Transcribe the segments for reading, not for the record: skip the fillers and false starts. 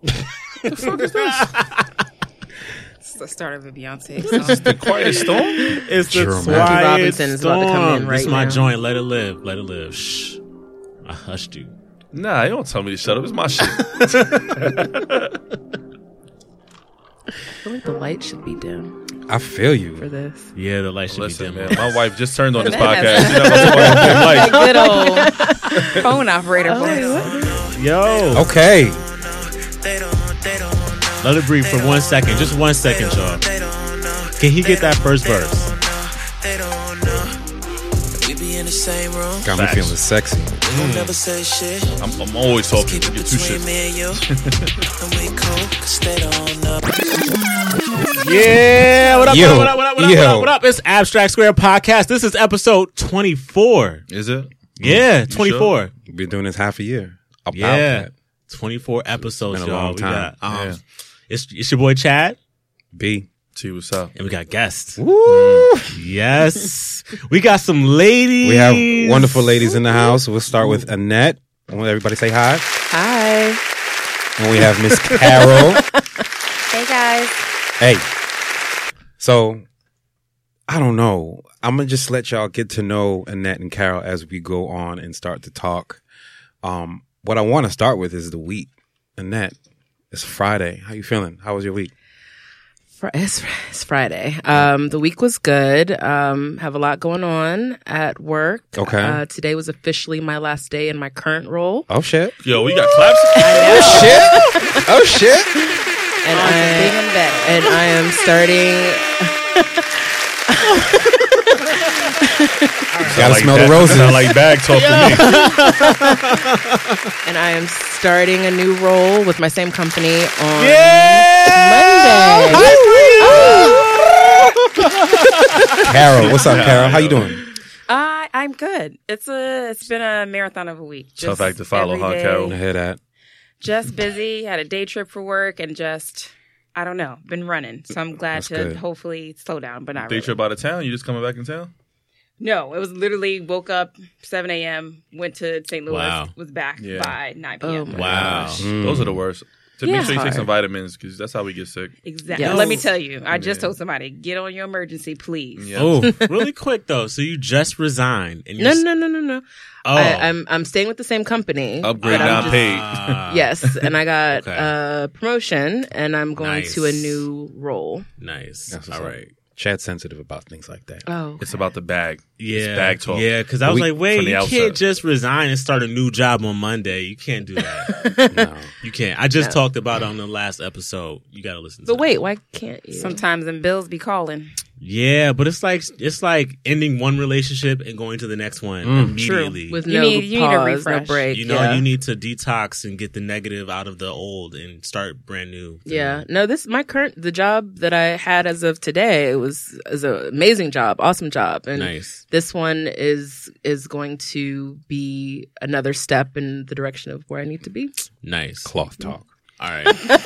The fuck is this? It's the start of a Beyonce This is song. the Quiet Storm? It's the True, man. Quiet Jackie Robinson is about to come in Storm. right This is my now. joint. Let it live. Let it live. Shh. I hushed you. Nah, you don't tell me to shut up. It's my shit. I feel like the light should be dim I feel you. for this. Yeah, the light should Listen, be man, dim. my wife just turned on this That podcast. has- She's not gonna fucking dim lights. Good old phone operator voice. Yo. Okay. Let it breathe for 1 second. Just 1 second, y'all. Can he get that first verse? We be in the same room. Got me Facts. feeling sexy. Don't never say shit. I'm always talking. Keep it Get two between shits. me and you. And we cool, 'cause they don't know. Yeah. What up, Yo. what up, what up, what up, what Yo. up, what up? It's Abstract Square Podcast. This is episode 24. Is it? Yeah, You 24. We've been doing this half a year. About Yeah. that. 24 episodes, Been a y'all. long We time. got, Yeah. it's your boy Chad, B. See what's up. and we got guests. Woo! Yes. We got some ladies. We have wonderful ladies in the house. We'll start with Annette. I want everybody to say hi. Hi. And we have Miss Carol. Hey, guys. Hey. So, I don't know. I'm going to just let y'all get to know Annette and Carol as we go on and start to talk. What I want to start with is the week. Annette, it's Friday. How you feeling? How was your week? It's Friday. The week was good. Have a lot going on at work. Okay. Today was officially my last day in my current role. Oh, shit. Yo, we got claps. Oh, shit. Oh, shit. And I am starting. Gotta smell the roses. Sound like bag talk to me. And I am starting a new role with my same company on Monday. Carol, what's up, Carol? How you doing? I'm good. It's been a marathon of a week. Tough act to follow, every huh, day, Carol? I hear that. Just busy. Had a day trip for work and just, I don't know, been running. So I'm glad That's to good. hopefully slow down, but not Day really. trip out of town? You just coming back in town? No, it was literally woke up 7 a.m., went to St. Louis, Wow. was back Yeah. by 9 Oh p.m. my Wow. gosh. Those are the worst. To Yeah. make sure you take Hard. some vitamins because that's how we get sick. Exactly. Yes. Let me tell you, I just Yeah. told somebody, get on your emergency, please. Yeah. Oh, really quick though. So you just resigned. And No. Oh. I'm staying with the same company. Upgrade but I'm not just- paid. Yes, and I got Okay. a promotion, and I'm going Nice. to a new role. Nice. That's what's All up. right. Chad's sensitive about things like that. Oh, It's about the bag. Yeah. It's bag talk. Yeah, because I was We- like, wait, from the you outset. can't just resign and start a new job on Monday. You can't do that. No. You can't. I just No. talked about it on the last episode. You got to listen to but it. wait, why can't you? Sometimes them bills be calling. Yeah, but it's like ending one relationship and going to the next one immediately. with You no need a pause, no refresh. break. You know, yeah. you need to detox and get the negative out of the old and start brand new. Yeah, no. The job that I had as of today is an amazing job, awesome job, and Nice. this one is going to be another step in the direction of where I need to be. Nice. Cloth talk. All right.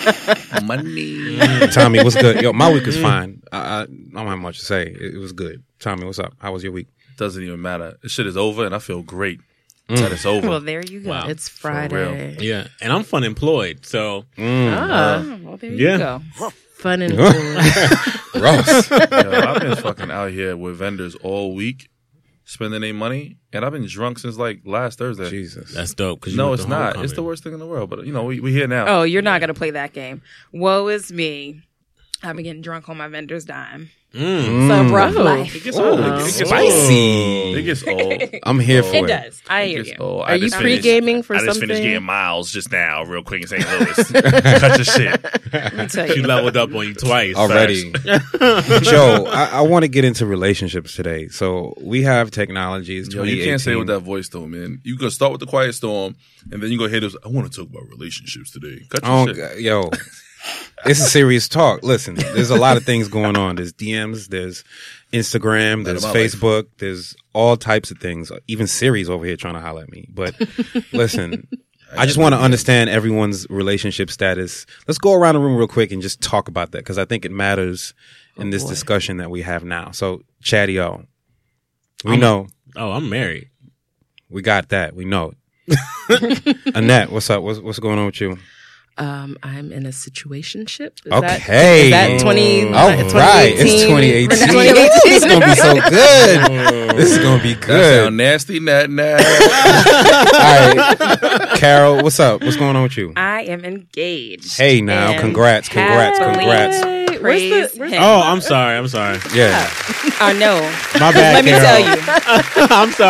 Money. Tommy, what's good? Yo, my week was fine. I don't have much to say. It was good. Tommy, what's up? How was your week? Doesn't even matter. This shit is over and I feel great that it's over. Well, there you go. Wow. It's Friday. Yeah, and I'm fun employed, so Ah, Well, there Yeah. you go. fun and cool. Ross. Yo, I've been fucking out here with vendors all week spending their money and I've been drunk since like last Thursday. Jesus. that's dope. 'cause you No, went it's to not. homecoming. It's the worst thing in the world. But, you know, we here now. Oh, you're not going to play that game. Woe is me. I've been getting drunk on my vendor's dime. Mm. It's a rough Oh. life. It gets old. It gets Spicy. old. It gets old. I'm here for It it. does. I It hear gets you. old. Are you pre-gaming for I just something? finished getting miles just now, real quick in St. Louis. Cut your shit. Let me tell She you. leveled up on you twice Already. Joe, I want to get into relationships today. So we have technology. It's Yo, you can't say it with 2018. that voice though, man. You gonna start with the quiet storm, and then you go hear this. I want to talk about relationships today. Cut your Oh, shit. yo, it's a serious talk. Listen, there's a lot of things going on. There's DMs, there's Instagram, there's of my life. Facebook, there's all types of things. Even Siri's over here trying to holler at me. But listen, I just want to understand everyone's relationship status. Let's go around the room real quick and just talk about that because I think it matters in this discussion that we have now. So, Chatty-O, we know. Oh, I'm married. We got that. We know it. Annette, what's up? What's going on with you? I'm in a situationship. Okay. Is that 20? All right. It's 2018. This is going to be so good. This is going to be That good. sound nasty, Nat. All right. Carol, what's up? What's going on with you? I am engaged. Hey, now. And Congrats. happily Praise where's him. Oh, I'm sorry. Yeah. Oh, no. My bad. Let me Carol.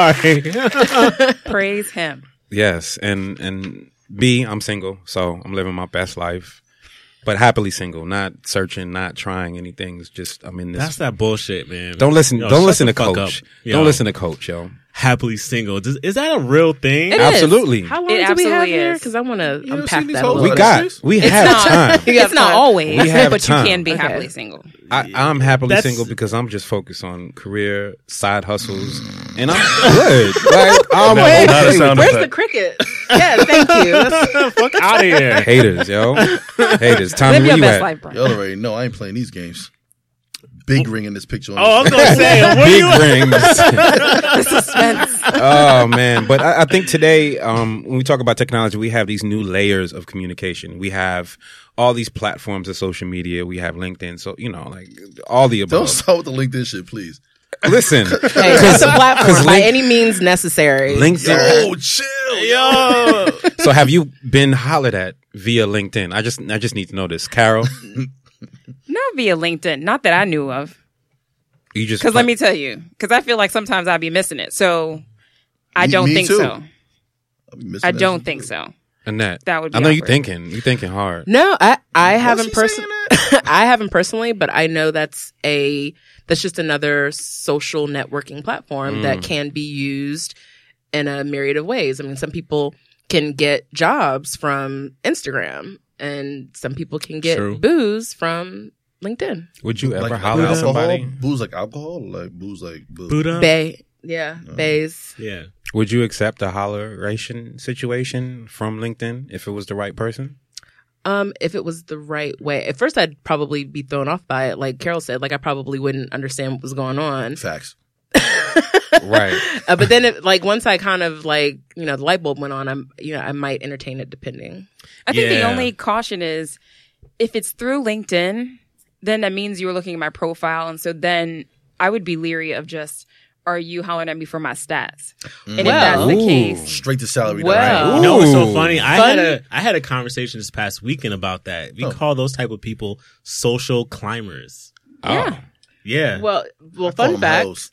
tell you. I'm sorry. Praise him. Yes. And B, I'm single, so I'm living my best life. But happily single, not searching, not trying anything. It's just I'm in this. That's that bullshit, man. Don't listen. Yo, Don't shut listen the to fuck Coach. up. Yo, Don't listen to Coach, yo. Happily single. Is that a real thing? It is. Absolutely. How long It do we have absolutely here? is. Because I want to don't unpack see these that a hoes little. on bit. We It's have not- time. It's not always, We have but time. you can be Okay. happily single. I'm happily That's- single because I'm just focused on career, side hustles, and I'm good. Like I'm Not a okay. sound Where's effect. the cricket? Yeah, thank you. Fuck out of here. Haters, yo. Haters. Tommy, Live where your you best at? life, bro. Y'all already know I ain't playing these games. Big ring in this picture. On Oh, I was this gonna say, where Big you at? rings. Suspense. Oh man, but I think today, when we talk about technology, we have these new layers of communication. We have all these platforms of social media. We have LinkedIn, so like all the Don't above. start with the LinkedIn shit, please. Listen, Hey, that's a platform by Link- any means necessary. LinkedIn. Oh, chill. Yo. So have you been hollered at via LinkedIn? I just need to know this, Carol. Not via LinkedIn. Not that I knew of. You just Because let me tell you. Because I feel like sometimes I'd be missing it. So I Me- don't me think too. so. I'll be missing I that don't shit think too. so. Annette. That would be I know you awkward. thinking hard. No, I haven't she personally. I haven't personally, but I know that's just another social networking platform that can be used in a myriad of ways. I mean, some people can get jobs from Instagram, and some people can get True. booze from LinkedIn. Would you ever Like holler at alcohol? somebody? Booze like alcohol? Or like booze like booze? Buddha? Bay, yeah, bays. Yeah. Would you accept a holleration situation from LinkedIn if it was the right person? If it was the right way. At first, I'd probably be thrown off by it. Like Carol said, like I probably wouldn't understand what was going on. Facts. Right. But then, once I kind of the light bulb went on, I might entertain it depending. I think the Yeah. only caution is if it's through LinkedIn, then that means you were looking at my profile. And so then I would be leery of just, are you hollering at me for my stats? And if that's the Ooh. case, Straight to salary. Well. You know what's so Ooh. funny? Fun. I had a conversation this past weekend about that. We Oh. call those type of people social climbers. yeah. Yeah. Well, Call fun them fact. hoes.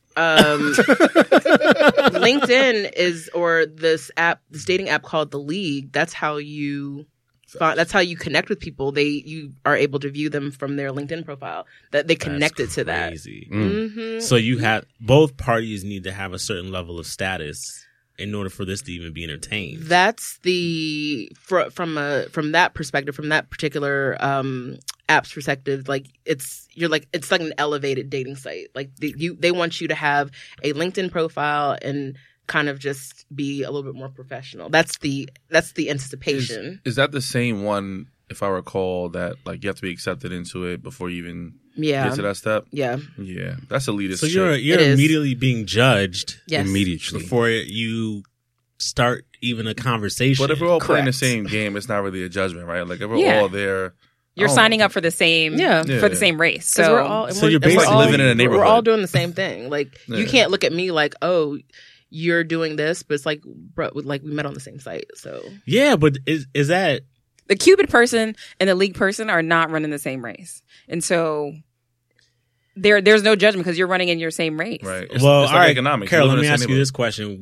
LinkedIn or this dating app called The League. That's how you connect with people. You are able to view them from their LinkedIn profile. That they connected to that. Crazy. Mm-hmm. So you have both parties need to have a certain level of status in order for this to even be entertained. That's from that perspective, from that particular app's perspective. It's like an elevated dating site. Like they want you to have a LinkedIn profile and kind of just be a little bit more professional. That's the anticipation. Is that the same one, if I recall, that you have to be accepted into it before you even Yeah, get to that step? yeah, Yeah. That's elitist So shit. you're It is. immediately being judged yes. Immediately. before you start even a conversation. But if we're all playing the Correct. same game, it's not really a judgment, right? Like if we're Yeah. all there, You're I don't signing know. up for the same Yeah. Yeah. for the same race. 'Cause So we're all, So you're we're basically all- living in a We're all neighborhood. doing the same thing. Like you Yeah. can't look at me like, oh, you're doing this, but it's like, bro, we met on the same site. So yeah, but is that the Cupid person and the League person are not running the same race. And so there's no judgment because you're running in your same race. right? well? It's all right, economics. Carol. You Let live me in the ask same you neighborhood. this question: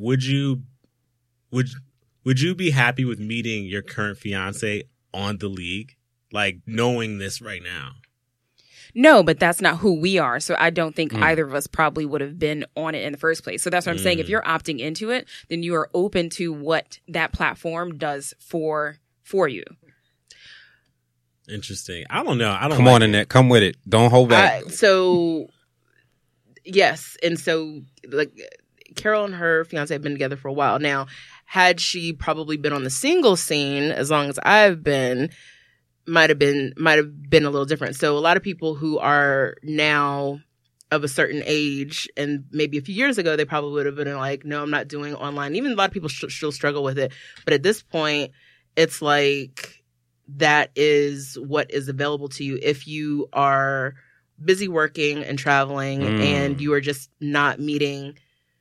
Would you be happy with meeting your current fiance on the League, like knowing this right now? No, but that's not who we are. So I don't think either of us probably would have been on it in the first place. So that's what I'm saying. If you're opting into it, then you are open to what that platform does for you. Interesting. I don't know. I don't. Come like on, it. Annette. Come with it. Don't hold back. Yes, and so Carol and her fiance have been together for a while now. Had she probably been on the single scene as long as I've been, might have been a little different. So a lot of people who are now of a certain age, and maybe a few years ago, they probably would have been like, no, I'm not doing online. Even a lot of people still struggle with it. But at this point, it's like that is what is available to you if you are busy working and traveling and you are just not meeting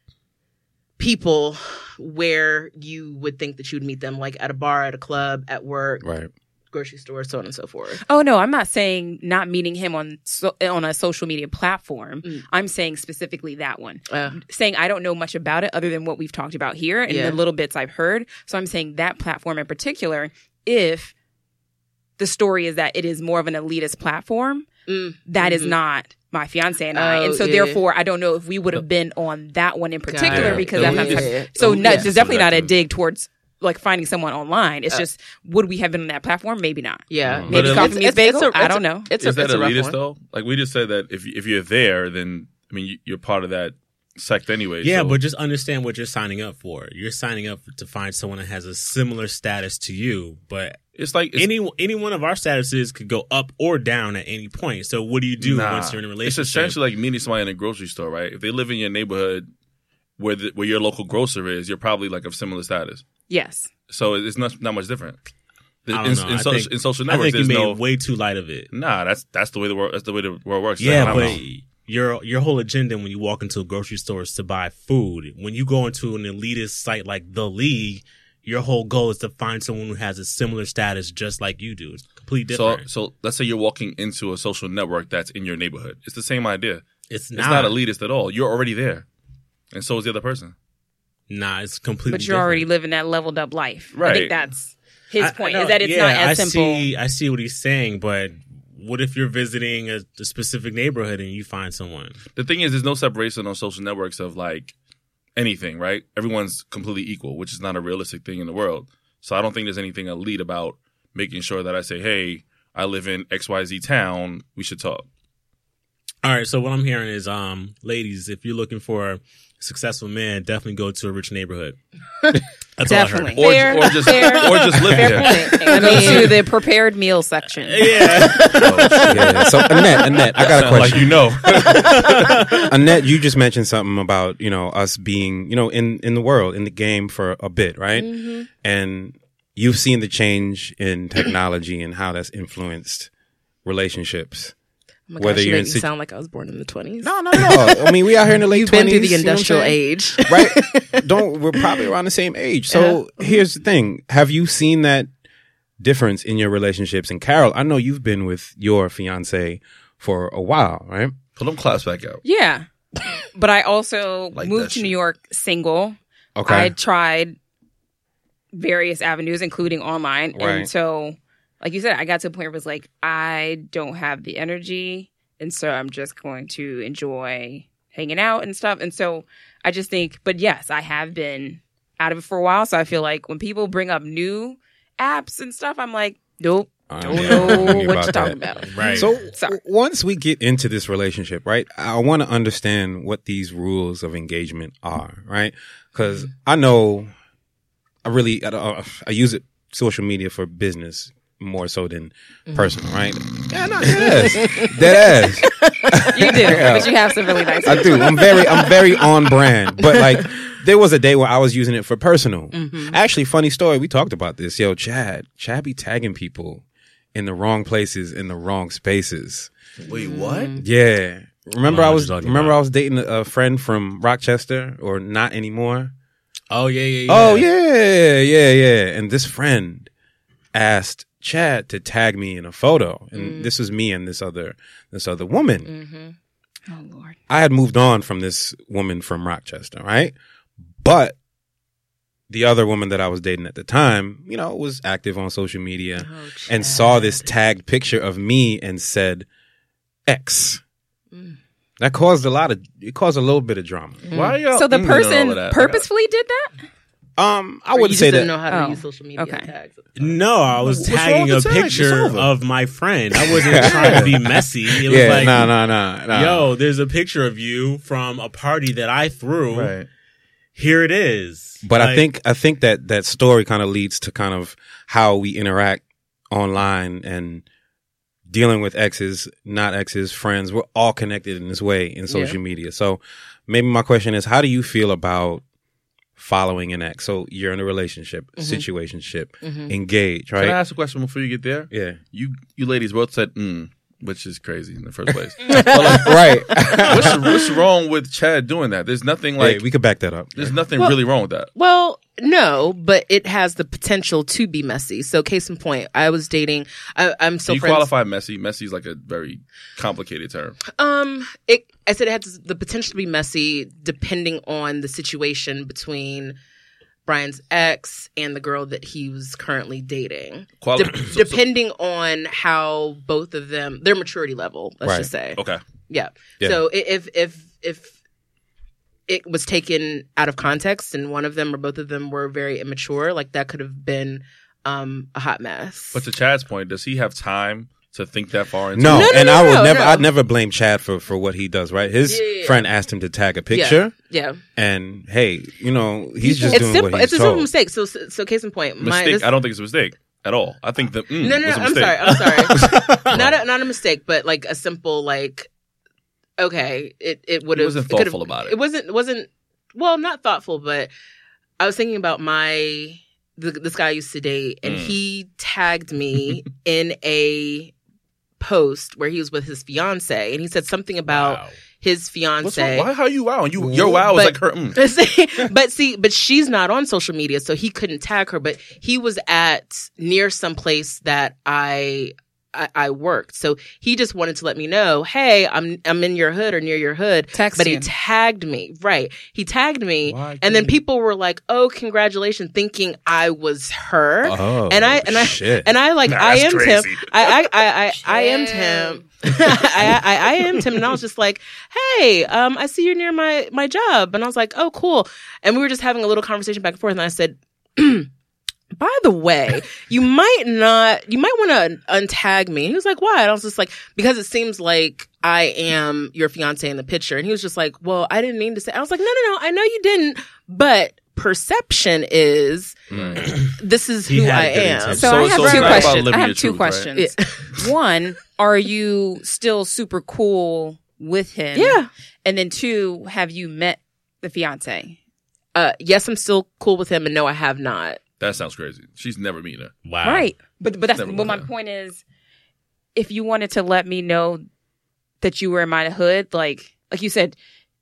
people where you would think that you'd meet them, like at a bar, at a club, at work, Right. grocery store, so on and so forth. Oh no, I'm not saying not meeting him on a social media platform. I'm saying specifically that one. Saying I don't know much about it other than what we've talked about here and the little bits I've heard. So I'm saying that platform in particular, if the story is that it is more of an elitist platform, that is not my fiance and I. And so therefore, I don't know if we would have been on that one in particular because that's not so it's definitely not a dig towards like finding someone online. It's just, would we have been on that platform? Maybe not. Yeah. Maybe Coffee Meets Bagel? I don't know. Is that elitist though? Like we just said that if you're there, then I mean you're part of that sect anyway. Yeah, so. but just understand what you're signing up for. You're signing up to find someone that has a similar status to you, but it's like any one of our statuses could go up or down at any point. So what do you do once you're in a relationship? It's essentially like meeting somebody in a grocery store, right? If they live in your neighborhood where your local grocer is, you're probably like of similar status. Yes. So it's not much different. I don't know. In social networks, I think you there's made way too light of it. Nah, that's the way the world works. Yeah, but your whole agenda when you walk into grocery stores to buy food, when you go into an elitist site like The League, your whole goal is to find someone who has a similar status just like you do. It's completely different. So let's say you're walking into a social network that's in your neighborhood. It's the same idea. It's It's not elitist at all. You're already there, and so is the other person. Nah, it's completely But you're different. already living that leveled up life. I Right. think that's his point, I is that it's not as simple. I see what he's saying, but what if you're visiting a specific neighborhood and you find someone? The thing is, there's no separation on social networks of like anything, right? Everyone's completely equal, which is not a realistic thing in the world. So I don't think there's anything elite about making sure that I say, hey, I live in XYZ town, we should talk. All right, so what I'm hearing is, ladies, if you're looking for a successful man, definitely go to a rich neighborhood. That's Definitely. all I heard. Or just live there. And go to the prepared meal section. Yeah. Yeah. So Annette, I got a question. Like you know. Annette, you just mentioned something about, us being, in the world, in the game for a bit, right? Mm-hmm. And you've seen the change in technology and how that's influenced relationships. Oh my gosh, you make me sound like I was born in the 20s. No. I mean, we out here in the late 20s. You've been through the industrial age. Right? We're probably around the same age. So here's the thing. Have you seen that difference in your relationships? And Carol, I know you've been with your fiance for a while, right? Pull them claps back out. Yeah. But I also Like moved that to shit. New York single. Okay. I tried various avenues, including online. Right. And so, like you said, I got to a point where it was like, I don't have the energy. And so I'm just going to enjoy hanging out and stuff. And so I just think, but yes, I have been out of it for a while. So I feel like when people bring up new apps and stuff, I'm like, nope. Don't know what you're talking about. Right. So Sorry. once we get into this relationship, right, I want to understand what these rules of engagement are, right? Because I know I use it, social media, for business more so than personal, right? Yeah, no, dead ass. You do, but you have some really nice. I do. I'm very on brand. But like, there was a day where I was using it for personal. Actually, funny story. We talked about this. Yo, Chad be tagging people in the wrong places, in the wrong spaces. Wait, what? Yeah. Remember, I know I what was you're talking about. I was dating a friend from Rochester, or not anymore. Oh, yeah. Oh yeah. And this friend asked Chad to tag me in a photo, and this was me and this other woman. Oh Lord. I had moved on from this woman from Rochester, right? But the other woman that I was dating at the time, was active on social media and saw this tagged picture of me and said X. That caused a little bit of drama. Why are y'all So the ignorant of all person of that? purposefully did that? I wouldn't say didn't that. know how to Oh, use social media okay. tags. No, I was What's wrong tagging a with the tag? picture It's over. of my friend. I wasn't trying to be messy. It was like, no. yo, there's a picture of you from a party that I threw. Right. Here it is. But Like, I think that story kind of leads to kind of how we interact online and dealing with exes, not exes, friends. We're all connected in this way in social media. So maybe my question is, how do you feel about following an ex. So you're in a relationship, situationship, engaged, right? Can I ask a question before you get there? Yeah. You ladies both said which is crazy in the first place. Right. What's wrong with Chad doing that? There's nothing like Hey, we could back that up. there's nothing really wrong with that. Well, no, but it has the potential to be messy. So, case in point, I was dating. I'm still You friends. qualify messy. Messy is like a very complicated term. I said it had the potential to be messy depending on the situation between Brian's ex and the girl that he was currently dating. Depending on how both of them, their maturity level, let's just say. Okay. Yeah. So if it was taken out of context and one of them or both of them were very immature, like that could have been a hot mess. But to Chad's point, does he have time to think that far into No, it? and I would no, never. no. I'd never blame Chad for what he does. Right, his friend asked him to tag a picture, Yeah. and hey, he's just It's doing simple. what he's It's a told. simple mistake. So case in point, Mistake. I don't think it's a mistake at all. I think that No, was a I'm mistake. sorry. not a mistake, but like a simple okay, it would He have. wasn't thoughtful about it. It wasn't. Well, not thoughtful, but I was thinking about this guy I used to date, and he tagged me in a post where he was with his fiance, and he said something about his fiance. What's wrong? Why? How you wow? And your wow is like her. But she's not on social media, so he couldn't tag her. But he was near some place that I worked, so he just wanted to let me know, hey, I'm in your hood or near your hood. But he tagged me, right? He tagged me, and then people were like, "Oh, congratulations," thinking I was her. Oh, shit. I like I am him. crazy. I am him. I am Tim, and I was just like, "Hey, I see you're near my job," and I was like, "Oh, cool." And we were just having a little conversation back and forth, and I said, "By the way, you might want to untag me." And he was like, "Why?" And I was just like, "Because it seems like I am your fiance in the picture." And he was just like, "Well, I didn't mean to say." I was like, "No, I know you didn't, but perception is this is who I am." So I it's have not two about questions. living I your have two truth, right? questions. One, are you still super cool with him? Yeah. And then two, have you met the fiance? Yes, I'm still cool with him, and no, I have not. That sounds crazy. She's never met her. Wow. Right. But that's Never but my mind. point is, if you wanted to let me know that you were in my hood, like you said,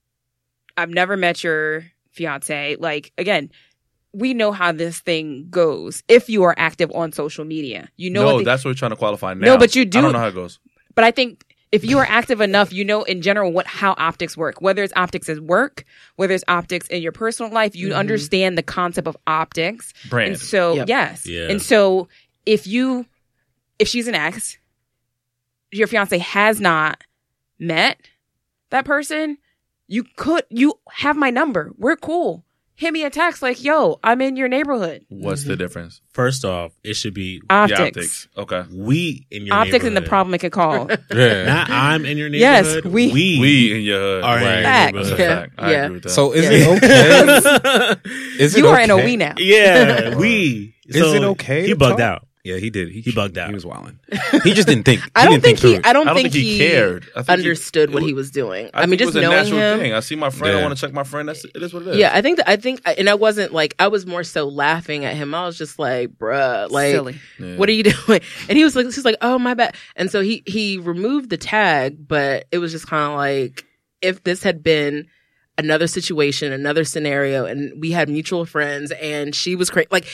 I've never met your fiance. Like, again, we know how this thing goes. If you are active on social media, you know. No, that's what we're trying to qualify now. No, but you do. I don't know how it goes. But I think if you are active enough, you know in general how optics work. Whether it's optics at work, whether it's optics in your personal life, you understand the concept of optics. Brand. And so, Yep. yes. Yeah. And so if she's an ex, your fiance has not met that person, you have my number. We're cool. Hit me a text like, yo, I'm in your neighborhood. What's the difference? First off, it should be The Optics. Okay. we in your Optics and the neighborhood. problem it could cause. Yeah. Not I'm in your Yes, neighborhood. we- We in your hood. are in your Facts. That's a neighborhood. fact. I Yeah. agree with that. So is it okay? Is it You are in a okay? we now. Yeah, we. Is it okay He to bugged talk? out. Yeah, he did. He bugged out. He was wilding. He just didn't think. I don't think through he. it. I don't I don't think think he he cared. I think he- understood what it he was- was doing. I I mean, think it just was a knowing natural him. thing. I see my friend. Yeah. I want to check my friend. It is what it is. Yeah, I think, and I wasn't like, I was more so laughing at him. I was just like, bruh, like, Silly. Yeah. what are you doing? And he was like, oh, my bad. And so he removed the tag, but it was just kind of like, if this had been another situation, another scenario, and we had mutual friends and she was crazy, like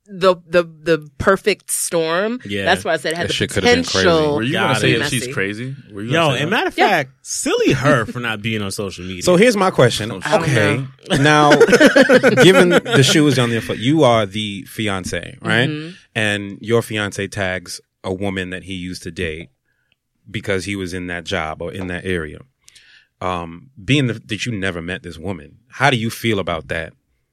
the perfect storm. Yeah. That's why I said it had That the shit could've been crazy. potential. Were you Got going to say it. if she's Messy. crazy? Were you Yo, gonna say and that? matter of fact, silly her for not being on social media. So here's my question. I don't Okay, now given the shoe is on your foot, you are the fiance, right? And your fiance tags a woman that he used to date because he was in that job or in that area. Being that you never met this woman, how do you feel about that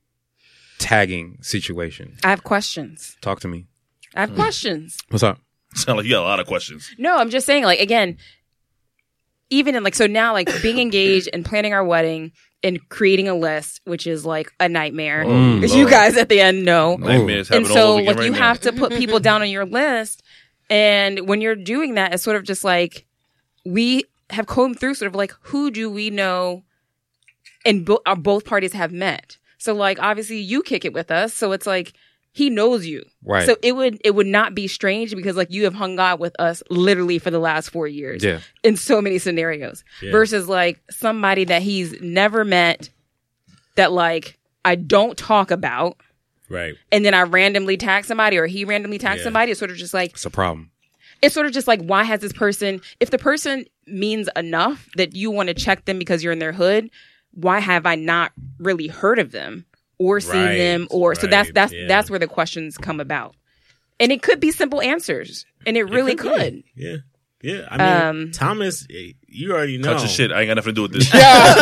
tagging situation? I have questions. Talk to me. I have questions. What's up? Sound like you got a lot of questions. No, I'm just saying, like, again, even in like, so now, like, being engaged and planning our wedding and creating a list, which is like a nightmare, as you Lord. guys at the end know. Nightmares And happen all so, over again like, right you now. have to put people down on your list. And when you're doing that, it's sort of just like, we have combed through sort of like, who do we know and both parties have met? So like obviously you kick it with us. So it's like he knows you. Right. So it would not be strange because like you have hung out with us literally for the last 4 years. Yeah. In so many scenarios. Yeah. Versus like somebody that he's never met that like I don't talk about. Right. And then I randomly tag somebody or he randomly tags Yeah. somebody. It's sort of just like It's a problem. it's sort of just like, why has this person, if the person means enough that you want to check them because you're in their hood, why have I not really heard of them or seen Right, them? Or so right, that's yeah. that's where the questions come about. And it could be simple answers. And it really could. Yeah. Yeah. I mean, Thomas, you already know. Cut your shit. I ain't got nothing to do with this. Straight.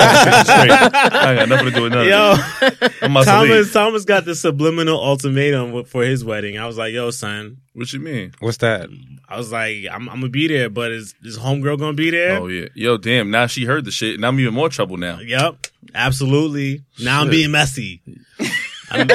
I ain't got nothing to do with none Yo, of this. I'm about to leave. Thomas got the subliminal ultimatum for his wedding. I was like, yo, son. What you mean? What's that? I was like, I'm gonna be there, but is homegirl gonna be there? Oh yeah. Yo, damn. Now she heard the shit, and I'm even more trouble now. Yep, absolutely. Now I'm Shit. being messy. Damn.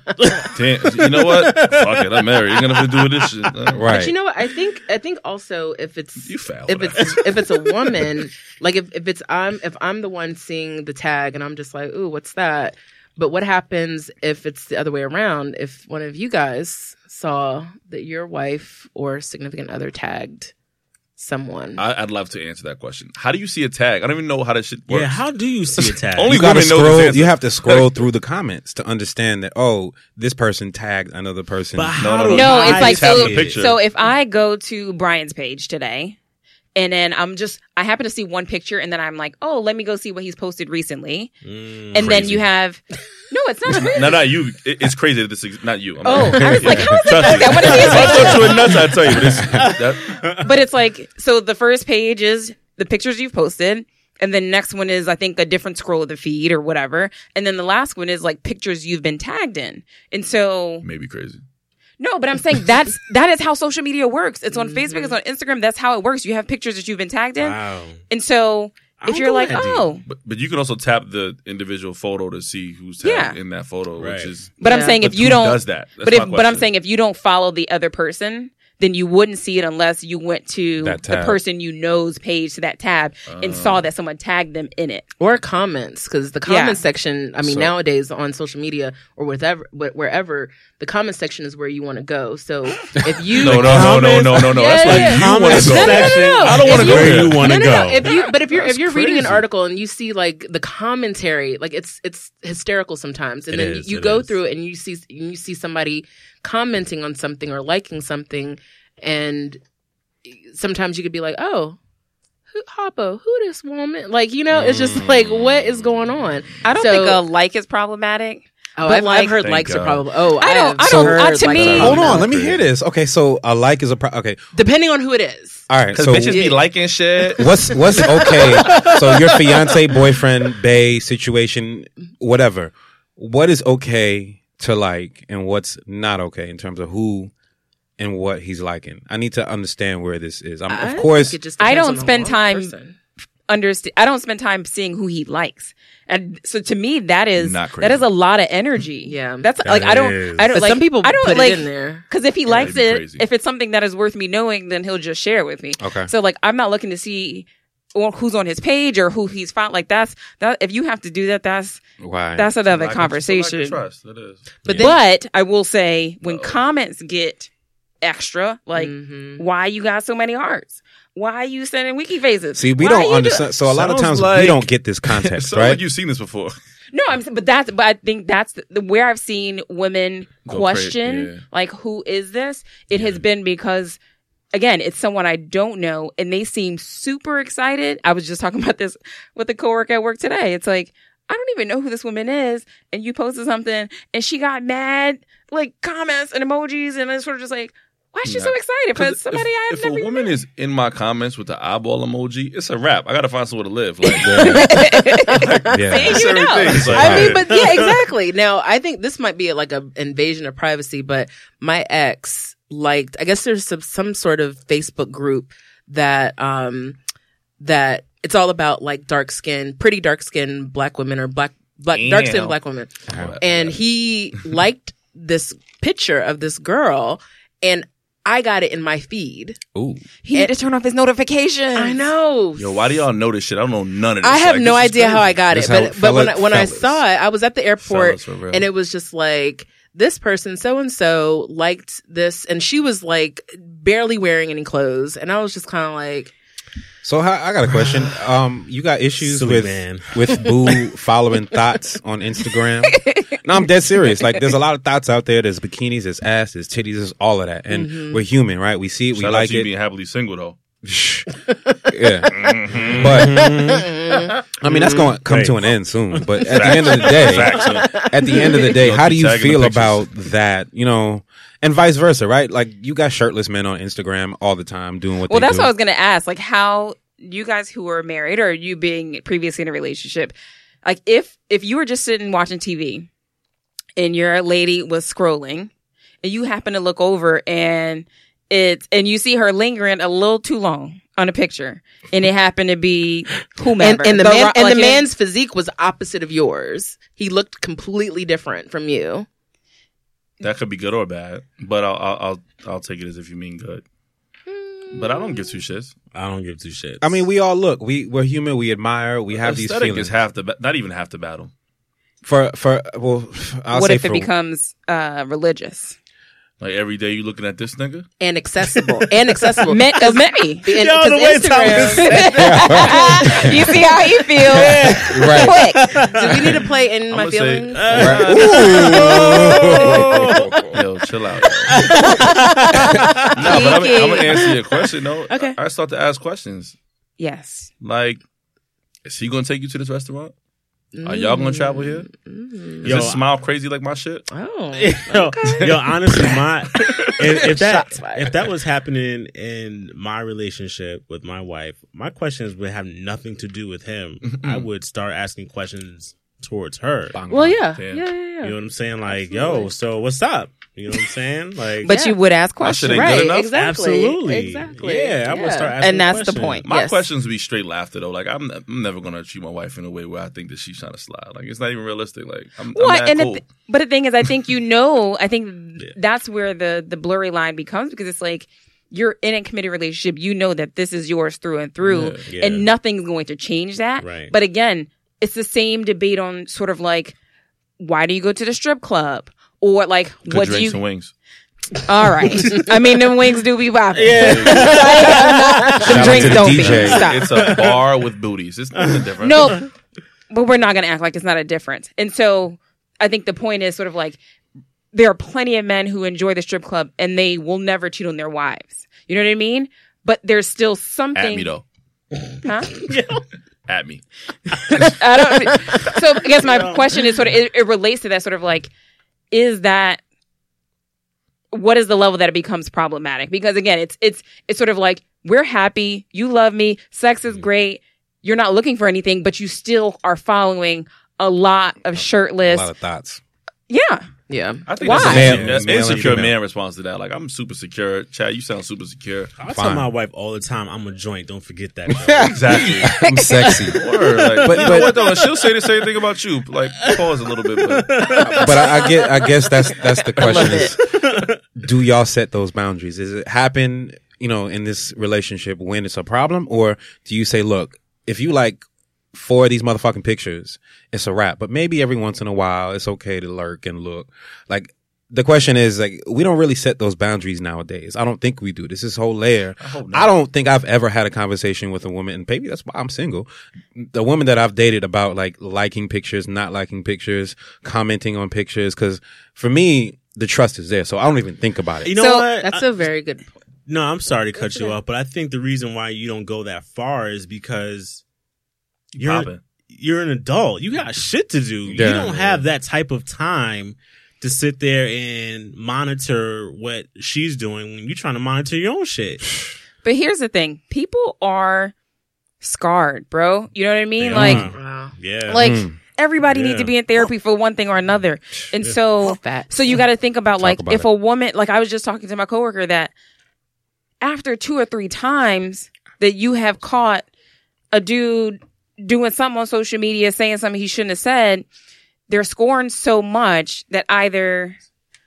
You know what? Fuck it. I'm married. Ain't got nothing to do with this shit. Right. But you know what? I think also if it's You foul. if it's a woman, like if I'm the one seeing the tag and I'm just like, ooh, what's that? But what happens if it's the other way around? If one of you guys saw that your wife or significant other tagged someone? I'd love to answer that question. How do you see a tag? I don't even know how that shit works. Yeah, how do you see a tag? Only You gotta women know scroll. this answer. You have to scroll through the comments to understand that. Oh, this person tagged another person. But No, how no, do No, I it's like tap so. the picture. So if I go to Brian's page today, and then I happen to see one picture, and then I'm like, oh, let me go see what he's posted recently, and then Crazy. you have, no, it's not crazy. No, not you. It's crazy that this is not you. Oh, I was like, how is it? Trust me. Okay, I want to see his If I picture. thought you were nuts, I'd tell you. But, that, But it's like, so the first page is the pictures you've posted. And then next one is, I think, a different scroll of the feed or whatever. And then the last one is like pictures you've been tagged in. And so, may be crazy. no, but I'm saying that is how social media works. It's on Facebook, it's on Instagram. That's how it works. You have pictures that you've been tagged in. Wow. And so if I'll you're go like, ahead, oh, But you can also tap the individual photo to see who's tagged Yeah. in that photo, Right. which is. but I'm Yeah. saying if But you who don't, does that? That's but my I'm question. saying if you don't follow the other person, then you wouldn't see it unless you went to That the tab. person you know's page to that tab and saw that someone tagged them in it. Or comments, because the comment Yeah. section, I mean, So- nowadays on social media or wherever, the comment section is where you want to go. So if you No. That's where Yeah. you Comment want to go. section. I don't want to If go Where there. you want to go? If you're reading an crazy. article and you see like the commentary, like it's hysterical sometimes, and It then is, you it go is. through it and you see somebody commenting on something or liking something, and sometimes you could be like, oh. Hoppo, who this woman? Like, it's just like, what is going on? I don't So- think a like is problematic. Oh, But I've like- heard Thank likes are God. probably. Oh, I don't- have I don't- heard to likes me- are Hold problematic. on, let me hear this. Okay, so a like is okay. Depending on who it is. All right, Because so bitches be liking shit. what's okay? So your fiance, boyfriend, bae situation, whatever. What is okay to like, and what's not okay in terms of who and what he's liking? I need to understand where this is. I Of think course, it just I depends don't on the spend time- person. I don't spend time seeing who he likes. And so to me, that is Not crazy. that is a lot of energy. Yeah. That's That like I don't is. like But some people I don't put like it in there. because if he likes that'd be it, crazy. if it's something that is worth me knowing, then he'll just share it with me. Okay. So like I'm not looking to see who's on his page or who he's found. Like that if you have to do that, that's why? another Lack of conversation. trust. It is. But But I will say when comments get extra, like Mhm. why you got so many hearts? Why you sending wiki faces? See, we Why don't you do- understand. So a lot of Sounds times like- we don't get this It context, sounds right? like you've seen this before. No, but I think that's where I've seen women Go question, crazy, yeah. like, who is this? It has been because, again, it's someone I don't know and they seem super excited. I was just talking about this with a coworker at work today. It's like, I don't even know who this woman is. And you posted something and she got mad, like comments and emojis. And it's sort of just like, why is she so excited for 'Cause somebody I have if a never woman met? is in my comments with the eyeball emoji, it's a wrap. I gotta find somewhere to live. Like, Yeah. See, you know. It's like, I mean, alright. but yeah, exactly. Now, I think this might be like an invasion of privacy, but my ex liked, I guess there's some sort of Facebook group that it's all about like pretty dark skin black women or dark skinned Damn. black women. And he liked this picture of this girl, and I got it in my feed. Ooh. He had to turn off his notifications. I know. Yo, why do y'all know this shit? I don't know none of this. I have Like, no this is idea how I crazy. got it, That's but how when I fellas. saw it, I was at the airport Fellas, for real. and it was just like this person so and so liked this, and she was like barely wearing any clothes, and I was just kind of like, So I got a question. You got issues Silly with man. with Boo following thoughts on Instagram? No, I'm dead serious. Like, there's a lot of thoughts out there. There's bikinis, there's ass, there's titties, there's all of that, and we're human, right? We see it, we Shout out like to you it. being happily single though. Yeah, but I mean that's going to come to an end soon. But at the end of the day, at the end of the day, how do you Tagging the feel pictures. about that? You know, and vice versa, right? Like, you got shirtless men on Instagram all the time doing what Well, they that's do. what I was going to ask. Like, how you guys who are married or you being previously in a relationship, like if you were just sitting watching TV and your lady was scrolling and you happen to look over and you see her lingering a little too long on a picture and it happened to be whomever. and the But man like, and the you know- man's physique was opposite of yours. He looked completely different from you. That could be good or bad, but I'll take it as if you mean good. But I don't give two shits. I don't give two shits. I mean, we all look. We're human. We admire. We have these Aesthetic feelings. is half the not even half the battle. Well, I'll what say if it for, becomes religious? Like every day you looking at this nigga. And accessible. And accessible. Maybe. And- Yo, 'cause the way You see how he feels? right? Quick. Do we need to play in my I'ma say- feelings? Yo, chill out. Yo. No, but I'm gonna answer your question though. Okay. I start to ask questions Yes. like, is he gonna take you to this restaurant? Are y'all gonna travel here? Is Yo, this smile crazy like my shit? Oh. yo, honestly, if Shots fired. that was happening in my relationship with my wife, my questions would have nothing to do with him. I would start asking questions towards her. Well, yeah. Damn. Yeah. You know what I'm saying? Like, yo, so what's up? You know what I'm saying? Like, But you would ask My shit questions. ain't Right. good enough. Exactly. absolutely, Exactly. Yeah, I would start asking And that's the questions. point. My Yes. questions would be straight laughter though. Like I'm never gonna treat my wife in a way where I think that she's trying to slide. Like it's not even realistic. Like I'm Well, mad and cool. but the thing is, I think I think that's where the blurry line becomes, because it's like you're in a committed relationship. You know that this is yours through and through, Yeah. and nothing's going to change that. Right. But again, it's the same debate on sort of like, why do you go to the strip club? Or like, Good what do drinks you? and wings. All right. I mean, them wings do be popping. Yeah. The out drinks to the don't DJ. be. Stop. It's a bar with booties. It's nothing different. No, but we're not going to act like it's not a difference. And so I think the point is sort of like, there are plenty of men who enjoy the strip club and they will never cheat on their wives. You know what I mean? But there's still something. At me though. Huh? At me. I don't. So I guess my question is sort of, it relates to that sort of like, is that, what is the level that it becomes problematic? Because again, it's sort of like, we're happy, you love me, sex is great, you're not looking for anything, but you still are following a lot of A shirtless. lot of thoughts. Yeah. Yeah. I think Why? that's Male and insecure female. man response to that. Like I'm super secure. Chad, you sound super secure. I tell Fine. my wife all the time, I'm a joint. Don't forget that. Exactly. I'm sexy. Word. Like, But- you know what though? She'll say the same thing about you. Like pause a little bit, but But I guess that's the question is, do y'all set those boundaries? Does it happen, in this relationship when it's a problem? Or do you say, look, if you like 4 of these motherfucking pictures, it's a wrap. But maybe every once in a while, it's okay to lurk and look. Like, the question is, like, we don't really set those boundaries nowadays. I don't think we do. This is whole layer. hope not. I don't think I've ever had a conversation with a woman, and maybe that's why I'm single. The woman that I've dated about, like, liking pictures, not liking pictures, commenting on pictures, because for me, the trust is there. So I don't even think about it. You know So, what? That's a very good point. No, I'm sorry to cut you off, but I think the reason why you don't go that far is because popping. you're an adult. You got shit to do. Yeah. You don't have that type of time to sit there and monitor what she's doing when you're trying to monitor your own shit. But here's the thing. People are scarred, bro. You know what I mean? They Like, are. Wow. Yeah. like Mm. everybody Yeah. needs to be in therapy for one thing or another. And so, Facts. so you got to think about like, about if it. a woman, like I was just talking to my coworker that after 2 or 3 times that you have caught a dude doing something on social media, saying something he shouldn't have said, they're scorned so much that either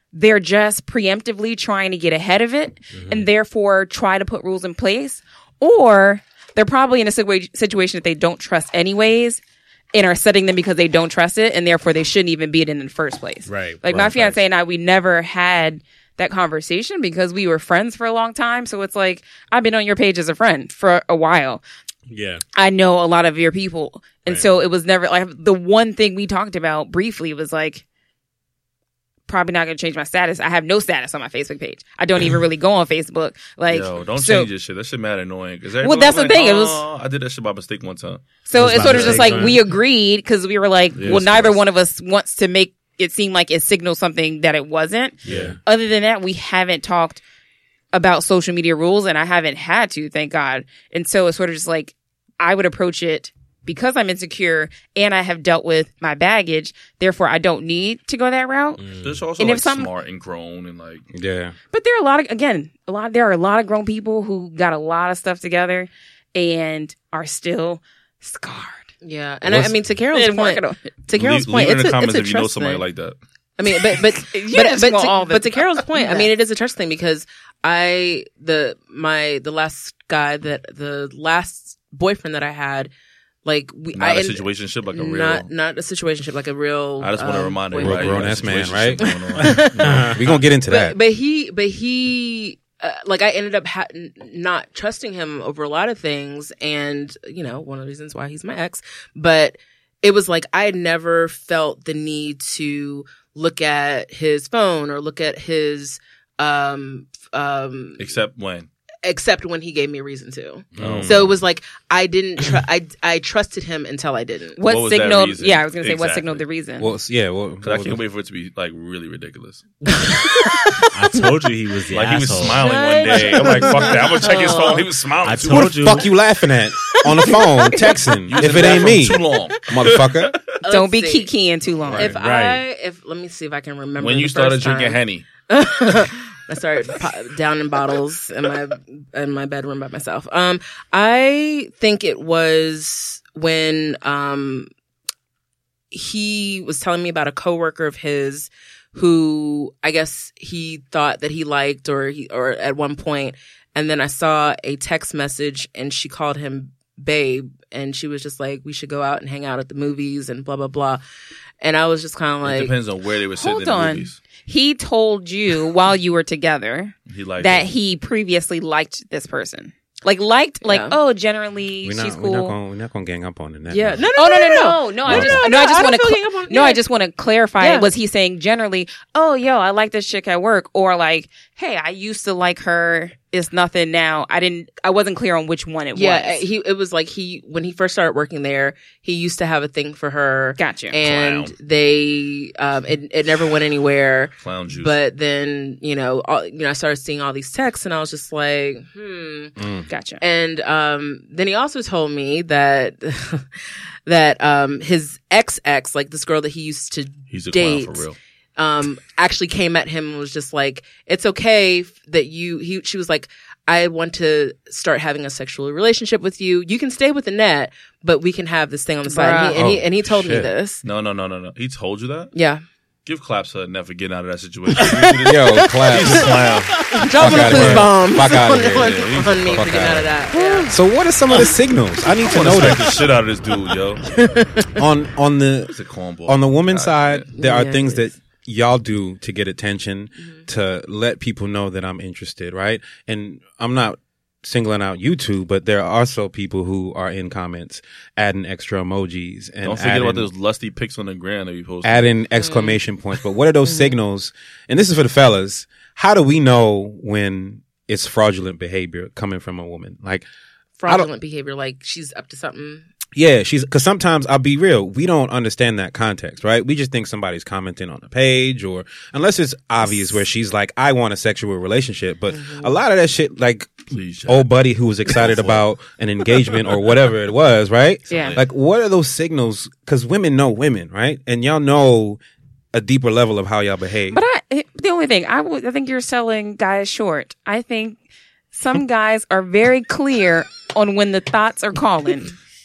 they're just preemptively trying to get ahead of it and therefore try to put rules in place, or they're probably in a situation that they don't trust anyways and are setting them because they don't trust it, and therefore they shouldn't even be in the first place. Right. Like my fiance and I, we never had that conversation because we were friends for a long time. So it's like, I've been on your page as a friend for a while. Yeah. I know a lot of your people. And so it was never like the one thing we talked about briefly was like, probably not going to change my status. I have no status on my Facebook page. I don't even really go on Facebook. Like, Yo, don't change this shit. That shit mad annoying. Well, that's the thing. It was. I did that shit by mistake one time. So It was it's by sort of just mistake, like right? we agreed because we were like, Yeah, well, it's neither nice. one of us wants to make it seem like it signals something that it wasn't. Yeah. Other than that, we haven't talked about social media rules, and I haven't had to, thank God. And so it's sort of just like I would approach it because I'm insecure and I have dealt with my baggage. Therefore, I don't need to go that route. There's also And like if some- smart and grown and like Yeah. But there are there are a lot of grown people who got a lot of stuff together and are still scarred. Yeah, and I mean to Carol's And point. working on it. To Carol's leave point, it in it's the comments a if you know trust somebody thing. like that. I mean, but just want all the but to Carol's point, I Yeah. mean, it is a trust thing because the last boyfriend that I had, like Not a situationship, like a real. not a situationship, like a real. I just want to remind boyfriend. everybody, Real grown-ass you man, got a situationship going on. We're going to get into that. But he like I ended up not trusting him over a lot of things, and one of the reasons why he's my ex. But it was like I never felt the need to look at his phone or look at his Except when. except when he gave me a reason to. Oh. So it was like I didn't I trusted him until I didn't. What was that signaled? reason? Yeah, I was going to say what Exactly. signaled the reason. Well, yeah. Well, Because I can't wait for it to be like really ridiculous. I told you he was the Like he asshole. was smiling one day. I'm like, fuck that. I'm gonna check his phone. He was smiling. I too told much. you. fuck you laughing at on the phone, texting, You was if in it the ain't me, bathroom too long. motherfucker. Don't be Let's see. kikiing too long. If Right. let me see if I can remember When the you started first drinking time. Henny, I started down in bottles in my bedroom by myself. I think it was when he was telling me about a coworker of his who I guess he thought that he liked or at one point, and then I saw a text message and she called him babe, and she was just like, we should go out and hang out at the movies and blah blah blah, and I was just kind of it like, depends on where they were sitting Hold in the on. movies. He told you while you were together He liked that it. he previously liked this person. Like, Yeah. oh, generally We're she's not, cool. we're not gonna gang up on it. yeah, no, Oh no! I just want to. to. No, I just want to clarify. Yeah. Was he saying generally? Oh, yo, I like this chick at work, or like, hey, I used to like her. It's nothing now. I wasn't clear on which one it was. It was like when he first started working there, he used to have a thing for her. Gotcha. And Clown. they, it never went anywhere. Clown juice. But then, I started seeing all these texts, and I was just like, Gotcha. And then he also told me that his ex, like this girl that he used to He's a date, clown for real. actually came at him and was just like, it's okay that she was like, I want to start having a sexual relationship with you. You can stay with Annette, but we can have this thing on the side. Bruh. And he told me shit. this. No. He told you that? Yeah. Give claps to Never getting out of that situation. Yo, class. He's a clown. Drop outta his here. bomb Fuck outta here. on me for Fuck getting out of that. Yeah. So what are some of the signals? I need to I know want to smack that. the shit out of this dude, yo. on He's a cornball. the woman's God, side, man. there are Yeah, things it that is. y'all do to get attention, to let people know that I'm interested, right? And I'm not singling out you two, but there are also people who are in comments adding extra emojis and Don't forget about adding- those lusty pics on the gram that you posted. adding exclamation points. But what are those signals? And this is for the fellas. How do we know when it's fraudulent behavior coming from a woman? Like, Fraudulent behavior, like she's up to something. yeah, because sometimes I'll be real, we don't understand that context, right? We just think somebody's commenting on the page, or unless it's obvious where she's like, I want a sexual relationship. But a lot of that shit, like Please, Jack. old buddy who was excited about an engagement or whatever it was, right? Yeah. Like, what are those signals? Because women know women, right? And y'all know a deeper level of how y'all behave. But the only thing I think you're selling guys short. I think some guys are very clear on when the thoughts are calling.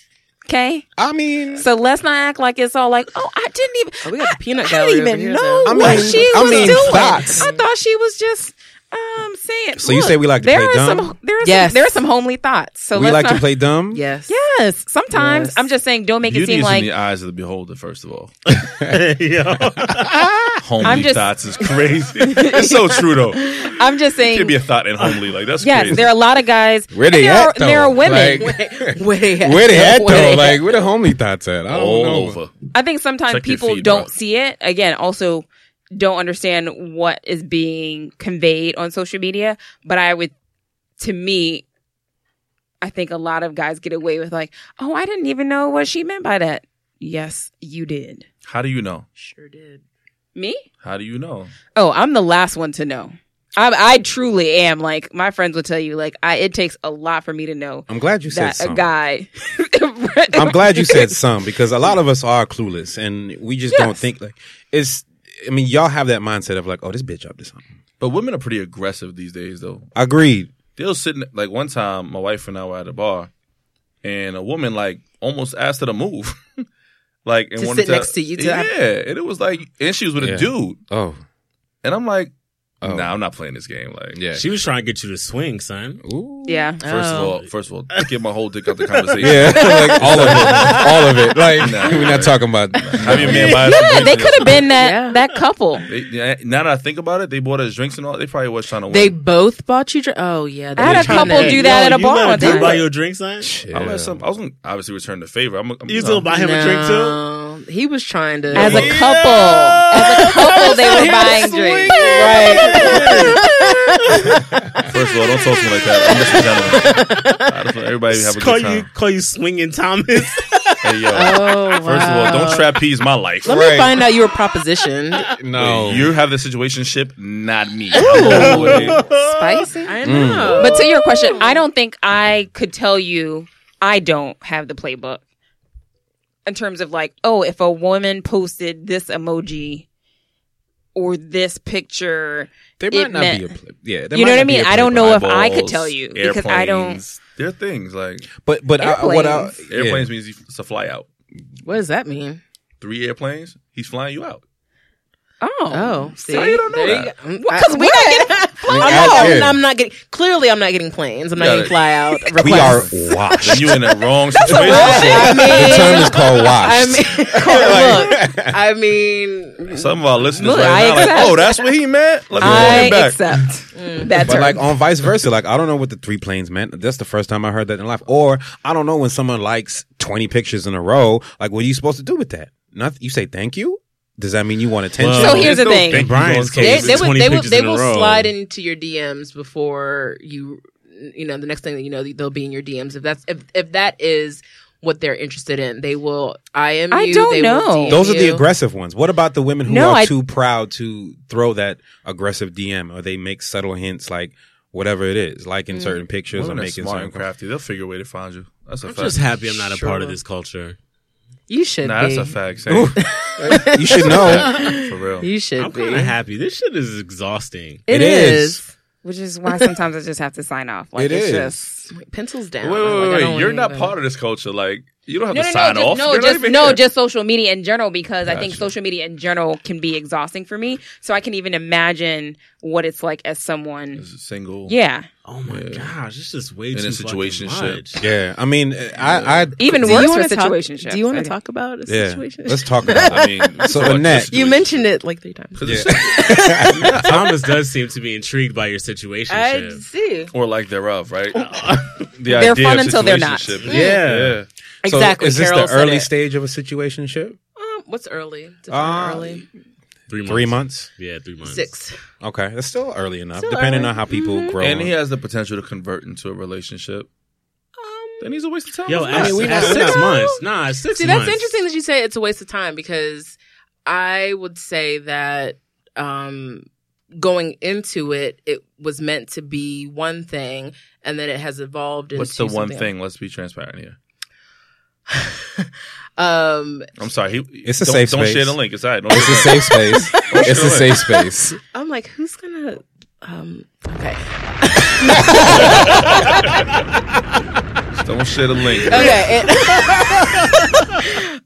Okay, I mean, so let's not act like it's all like, oh, I didn't even. Oh, we got the peanut I gallery didn't over even here, know though. what she was doing. thoughts. I thought she was just saying. So you look, say we like to there play are dumb? some there are Yes. some, there are some homely thoughts. So we let's like not, to play dumb. Yes. Yes, sometimes Yes. I'm just saying, don't make it Beauty seem is like in the eyes of the beholder. First of all, Yo. homely I'm just- thoughts is crazy. It's so true though. It I'm just saying. could be a thought in homely. Like that's Yes, crazy. there are a lot of guys. Where they and at though? there are women. Like, Where they at? where they at Where though? they Like at? where the homely thoughts at? I don't all know. over. I think sometimes Check your people feed, don't bro. see it. Again, also don't understand what is being conveyed on social media. But to me, I think a lot of guys get away with like, oh, I didn't even know what she meant by that. Yes, you did. How do you know? Sure did. Me? How do you know? Oh, I'm the last one to know. I truly am. Like, my friends would tell you, like, it takes a lot for me to know I'm glad you said that a some. guy. I'm glad you said some because a lot of us are clueless and we just don't think like it's. I mean, y'all have that mindset of like, oh, this bitch up to something. But women are pretty aggressive these days, though. Agreed. They'll sit like one time, my wife and I were at a bar, and a woman like almost asked her to move, like and To wanted sit next to you, to yeah, have- and it was like, and she was with Yeah. a dude, Oh, and I'm like, Oh. nah, I'm not playing this game. Like, yeah. She was trying to get you to swing, son. Ooh. Yeah. First of all, get my whole dick out the conversation. Yeah, like all of it. Like Nah. we're not talking about. Have your man buy us some Yeah, drinks they and could have been Yeah. that couple. Now that I think about it, they bought us drinks and all. They probably was trying to win. They both bought you. Oh yeah. they I had were a trying couple to- do that at a you bar let one a dude time. buy you a drink, son? I was gonna obviously return the favor. I'm You still buy him a drink too? No, he was trying to. As a couple, they were buying drinks. First of all, don't talk to me like that. I'm just a gentleman. I just want everybody to have a Call good time. call you swinging Thomas. Hey yo, Oh, wow. first of all, don't trapeze my life. Let me find out you were propositioned. No, You have the situationship, not me. No way. Spicy. I know. But to your question, I don't think I could tell you I don't have the playbook in terms of like, oh, if a woman posted this emoji or this picture, there it might not meant- be a play. Yeah, there you know might what I not be mean? a I don't playbook. know if I could Eyeballs, tell you because I don't. airplanes. There are things like But what I, Airplanes. airplanes means it's a fly out. What does that mean? 3 airplanes, he's flying you out. Oh, see, So you don't know There that. you go. Because we're not getting. I'm not getting. Clearly, I'm not getting planes. I'm not Yeah. getting fly out. We are requests. washed. When you in the wrong situation. I The term mean, is called washed. look. I mean, Some of our listeners Look, right I now like, accept. oh, that's what he meant? Let me call I him back. accept that But term. like on vice versa, like I don't know what the 3 planes meant. That's the first time I heard that in life. Or I don't know when someone likes 20 pictures in a row. Like, what are you supposed to do with that? Nothing. You say thank you. Does that mean you want attention? Well, So here's There's the no thing. thank In Brian's you on case, they it's would 20 pictures they in a will row. slide into your DMs before you know the next thing that you know they'll be in your DMs if that is what they're interested in. They will IM you. I don't they know. Will DM Those are the you. aggressive ones. What about the women who No, are I- too proud to throw that aggressive DM, or they make subtle hints like whatever it is, like in certain pictures or Women are making smart certain and crafty. They'll figure a way to find you. That's a I'm fact. just happy I'm not a part of Sure. this culture. You should Nah, be. that's a fact. Same. You should know. For real. You should I'm be. kind of happy. This shit is exhausting. It is. is. Which is why sometimes I just have to sign off. Like It it's is. just Pencils down. Wait, Like, I don't You're wanna not even- part of this culture. Like, you don't have no, to sign off. You're not just even here. just social media in general because I think Gotcha. social media in general can be exhausting for me. So I can even imagine what it's like as someone. As a single. Yeah, Oh my gosh, this is way In too a fucking situationship. much. Yeah, I mean, I even Do you worse for wanna talk- situationships. Do you want I to talk about a yeah. situation? Let's talk about I it. mean, So, fuck Annette, this You situation. mentioned it like 3 times. 'Cause it's- Thomas does seem to be intrigued by your situation. I see. or like thereof, right? The They're idea fun of until they're not. situationship. Yeah. So Exactly. is this Carol the said early it. stage of a situationship? What's early? Define early. 3 months. 3 months. Yeah, 3 months. 6. Okay, that's still early enough, Still depending early. on how people grow. And he has the potential to convert into a relationship. Then he's a waste of time. Yo, That's at, not- at 6 months. Nah, 6 See, months. that's interesting that you say it's a waste of time because I would say that going into it, it was meant to be one thing, and then it has evolved into What's the one something thing? Let's be transparent here. else. I'm sorry. It's a don't, safe Don't space. share the link. It's all right. Don't It's a share safe space. It's a safe space. I'm like, who's gonna? Okay. Don't share the link. Okay.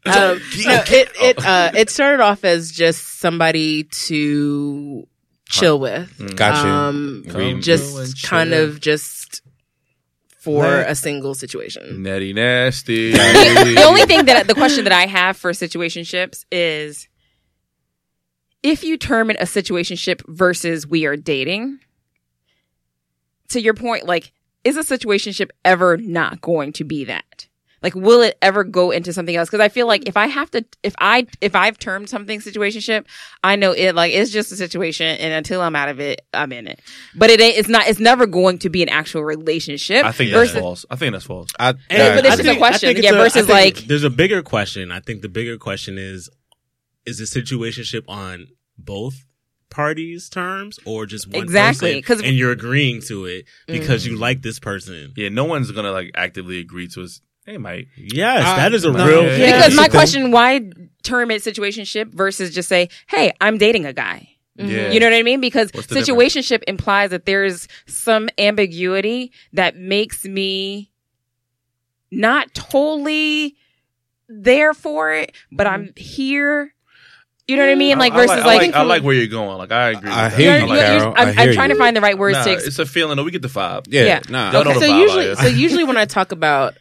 It started off as just somebody to chill with. Got you. Just kind of just for a single situation. Natty nasty. The only thing the question that I have for situationships is if you term it a situationship versus we are dating, to your point, like, is a situationship ever not going to be that? Like, will it ever go into something else? Because I feel like if I've termed something situationship, I know it, like, it's just a situation, and until I'm out of it, I'm in it. But it's never going to be an actual relationship. I think that's false. But it's just a question. Versus there's a bigger question. I think the bigger question is a situationship on both parties' terms or just one exactly person, and you're agreeing to it because you like this person? Yeah, no one's gonna like actively agree to it. Hey, Mike. Yes, that is a real. Because my question: why term it situationship versus just say, "Hey, I'm dating a guy." Yeah. You know what I mean? Because What's the situationship implies that there's some ambiguity that makes me not totally there for it, but I'm here. You know what I mean? Like versus I like where you're going. Like I agree. I hear you, Carol. I'm trying to find the right words Nah, to. it's a feeling. No, we get the vibe. Yeah. Y'all know the So vibe. usually when I talk about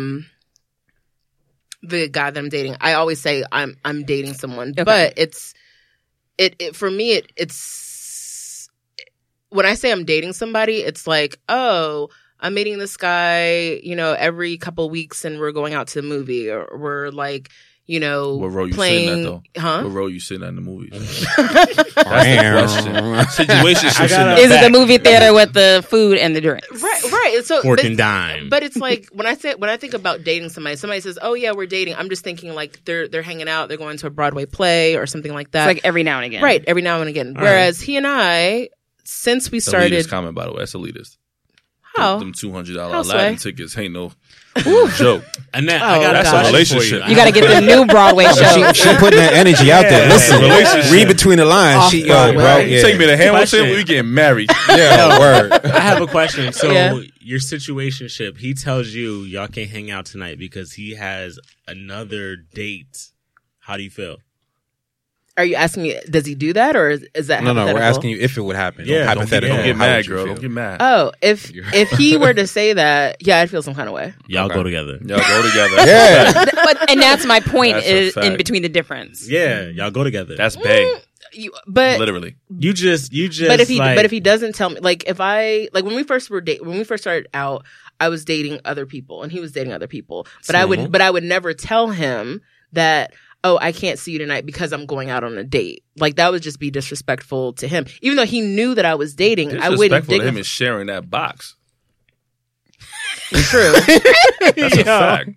the guy that I'm dating, I always say I'm dating someone. Okay. But it's for me it's when I say I'm dating somebody, it's like, oh, I'm meeting this guy, every couple weeks and we're going out to the movie, or we're like, what role you playing, sitting at though? huh? What role you sitting at in the movies? That's the question. Situationship. Is it the movie theater with the food and the drinks? Right. So Fork and dime. But it's like when I think about dating somebody says, "Oh yeah, we're dating." I'm just thinking like they're hanging out, they're going to a Broadway play or something like that. It's like every now and again, right? Every now and again. Whereas he and I, since we started, elitist comment by the way, that's elitist. How? Them $200 How Aladdin sway? tickets ain't no joke. And then I got that's a question relationship. for You got to get the new Broadway show. She putting that energy out there. Listen, Relationship. read between the lines. Bro. Off-Broadway. You take me to Hamilton, Question. we getting married. Yeah, word. I have a question. So Yeah. your situationship, he tells you y'all can't hang out tonight because he has another date. How do you feel? Are you asking me? Does he do that, or is that No, we're hypothetical? asking you if it would happen. Yeah, Hypothetical. Don't get How would mad, you girl. feel? Don't get mad. Oh, if he were to say that, yeah, I'd feel some kind of way. Y'all Okay. go together. Y'all go together. Yeah. And that's my point That's a is fact. in between the difference. Yeah, y'all go together. That's bae. But Literally. you just but if he doesn't tell me, like if I when we first started out, I was dating other people and he was dating other people. But I would never tell him that, oh, I can't see you tonight because I'm going out on a date. Like that would just be disrespectful to him. Even though he knew that I was dating, I wouldn't Disrespectful dig to him is sharing that box. True. That's a fact.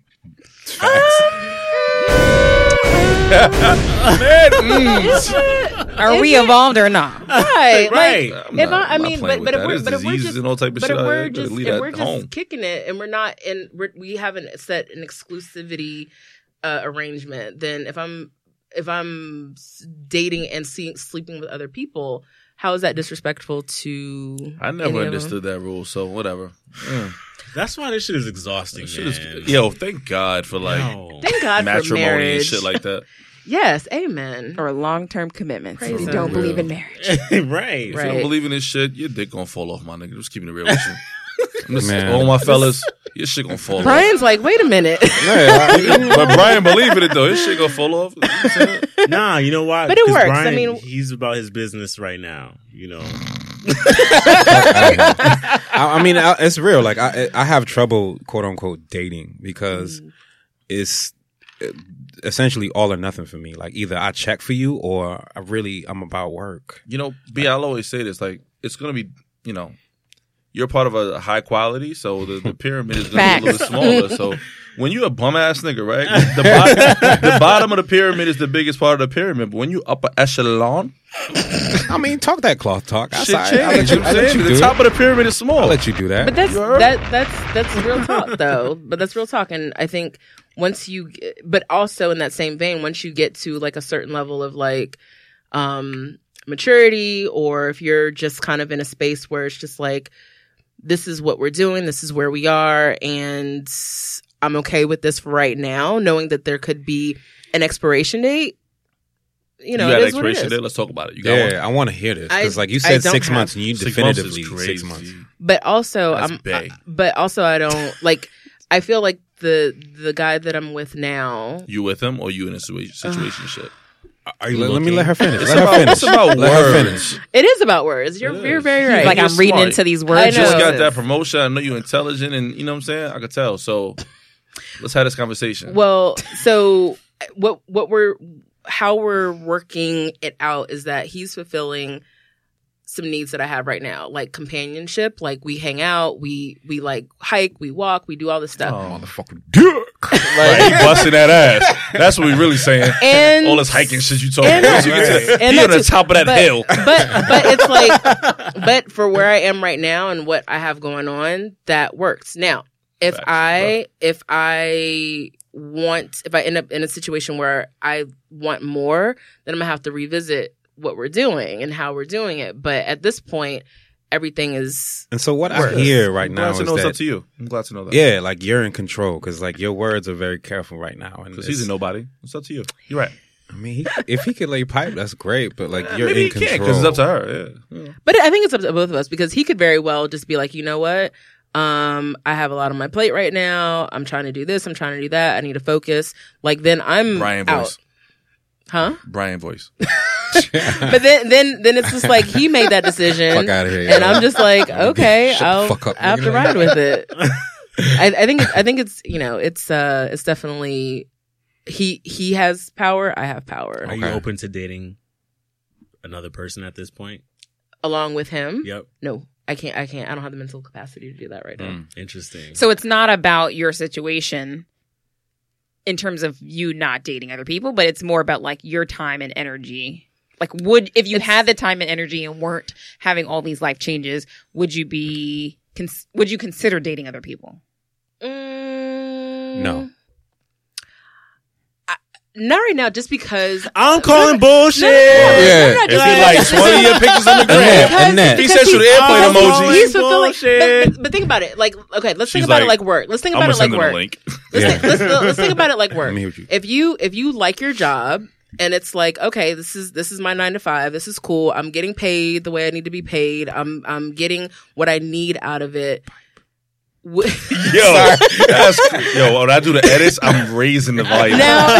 Are we evolved or not? Right. Right. Like, I'm if not- I I'm not mean, playing but with if that. we're There's but if we're diseases just and all type of but shit if out we're there. just Leave if that we're at just home. kicking it and we're not in we haven't set an exclusivity arrangement, then if I'm dating and sleeping with other people, how is that disrespectful to? I any never of them? understood that rule, so whatever. That's why this shit is exhausting, Shit man. is, yo, thank God for like No. Thank God for matrimony marriage. and shit like that. Yes, amen. Or long-term commitments. Praise You him. don't Yeah. believe in marriage. right. If you Right. don't believe in this shit, your dick gonna fall off, my nigga. Just keeping it real with you. I'm just, Man. all my fellas, your shit gonna fall off. Brian's like, wait a minute. But Brian believe in it though. His shit gonna fall off. You know what I'm saying? Nah, you know why? But it 'Cause works. I Brian, mean- he's about his business right now. You know, I mean, it's real. Like I have trouble, quote unquote, dating because it's essentially all or nothing for me. Like either I check for you or I'm about work. You know, B, I'll always say this. Like, it's gonna be, you know, you're part of a high quality, so the pyramid is gonna be a little smaller. So when you a bum ass nigga, right? The bottom of the pyramid is the biggest part of the pyramid. But when you upper echelon, I mean, talk that cloth talk. shit change. I'll let you The do top it. of the pyramid is small. I'll let you do that. But that's real talk though. But that's real talk, and I think once but also in that same vein, once you get to like a certain level of like maturity, or if you're just kind of in a space where it's just like, this is what we're doing, this is where we are, and I'm okay with this for right now, knowing that there could be an expiration date. You know, you got it an is what it expiration is. date. Let's talk about it. You got one? Yeah, I want to hear this because, like you I said, don't 6 have- months, and you 6 months is definitively crazy. 6 months. But also, That's bae. but also, I don't like. I feel like the guy that I'm with now. You with him or you in a situationship? Are you Let me looking? let her finish. It's Let her about- finish. it's about Let her words. finish. It is about words. You're very right. Like You're I'm reading smart. into these I words. You just know. got that promotion. I know you're intelligent, and you know what I'm saying. I could tell. So let's have this conversation. Well, so how we're working it out is that he's fulfilling some needs that I have right now, like companionship. Like we hang out, we like hike, we walk, we do all this stuff. Motherfucking dick. Like, he busting that ass. That's what we really saying. And All this hiking shit you talking and about. Once you get to and he on that the too. top of that but, hill. But it's like, but for where I am right now and what I have going on, that works. Now, if I end up in a situation where I want more, then I'm gonna have to revisit what we're doing and how we're doing it. But at this point, everything is And so what I hear right I'm now glad to is know it's up that, to you. I'm glad to know that. yeah, like you're in control because like your words are very careful right now. And Because he's a it's- nobody. It's up to you. You're right. I mean, if he could lay pipe, that's great. But like you're Maybe in he control. can't because it's up to her. Yeah. But I think it's up to both of us because he could very well just be like, you know what? I have a lot on my plate right now. I'm trying to do this. I'm trying to do that. I need to focus. Like then I'm Brian out. voice. Huh? Brian voice. But then it's just like he made that decision. Fuck outta here, And yo. I'm just like, okay, Shut the I'll fuck up, I have nigga. to ride with it. I think it's you know it's definitely he has power. I have power Are you Okay. open to dating another person at this point? along with him. Yep. No, I can't. I don't have the mental capacity to do that right now. Interesting. So it's not about your situation in terms of you not dating other people, but it's more about like your time and energy. Like if you had the time and energy and weren't having all these life changes, would you consider dating other people? No. Not right now, just because I'm calling bullshit. Yeah. not If just you like 20 of your pictures on the gram, Annette. he sent you the airplane emoji. He's fulfilling. Bullshit. But think about it. Like, okay, let's think She's about it like, like work. Let's think I'm about going it to like send him work. a link. Let's think about it like work. Let me hear what you- If you like your job and it's like, okay, this is my 9 to 5. This is cool. I'm getting paid the way I need to be paid. I'm getting what I need out of it. Yo, when I do the edits, I'm raising the volume.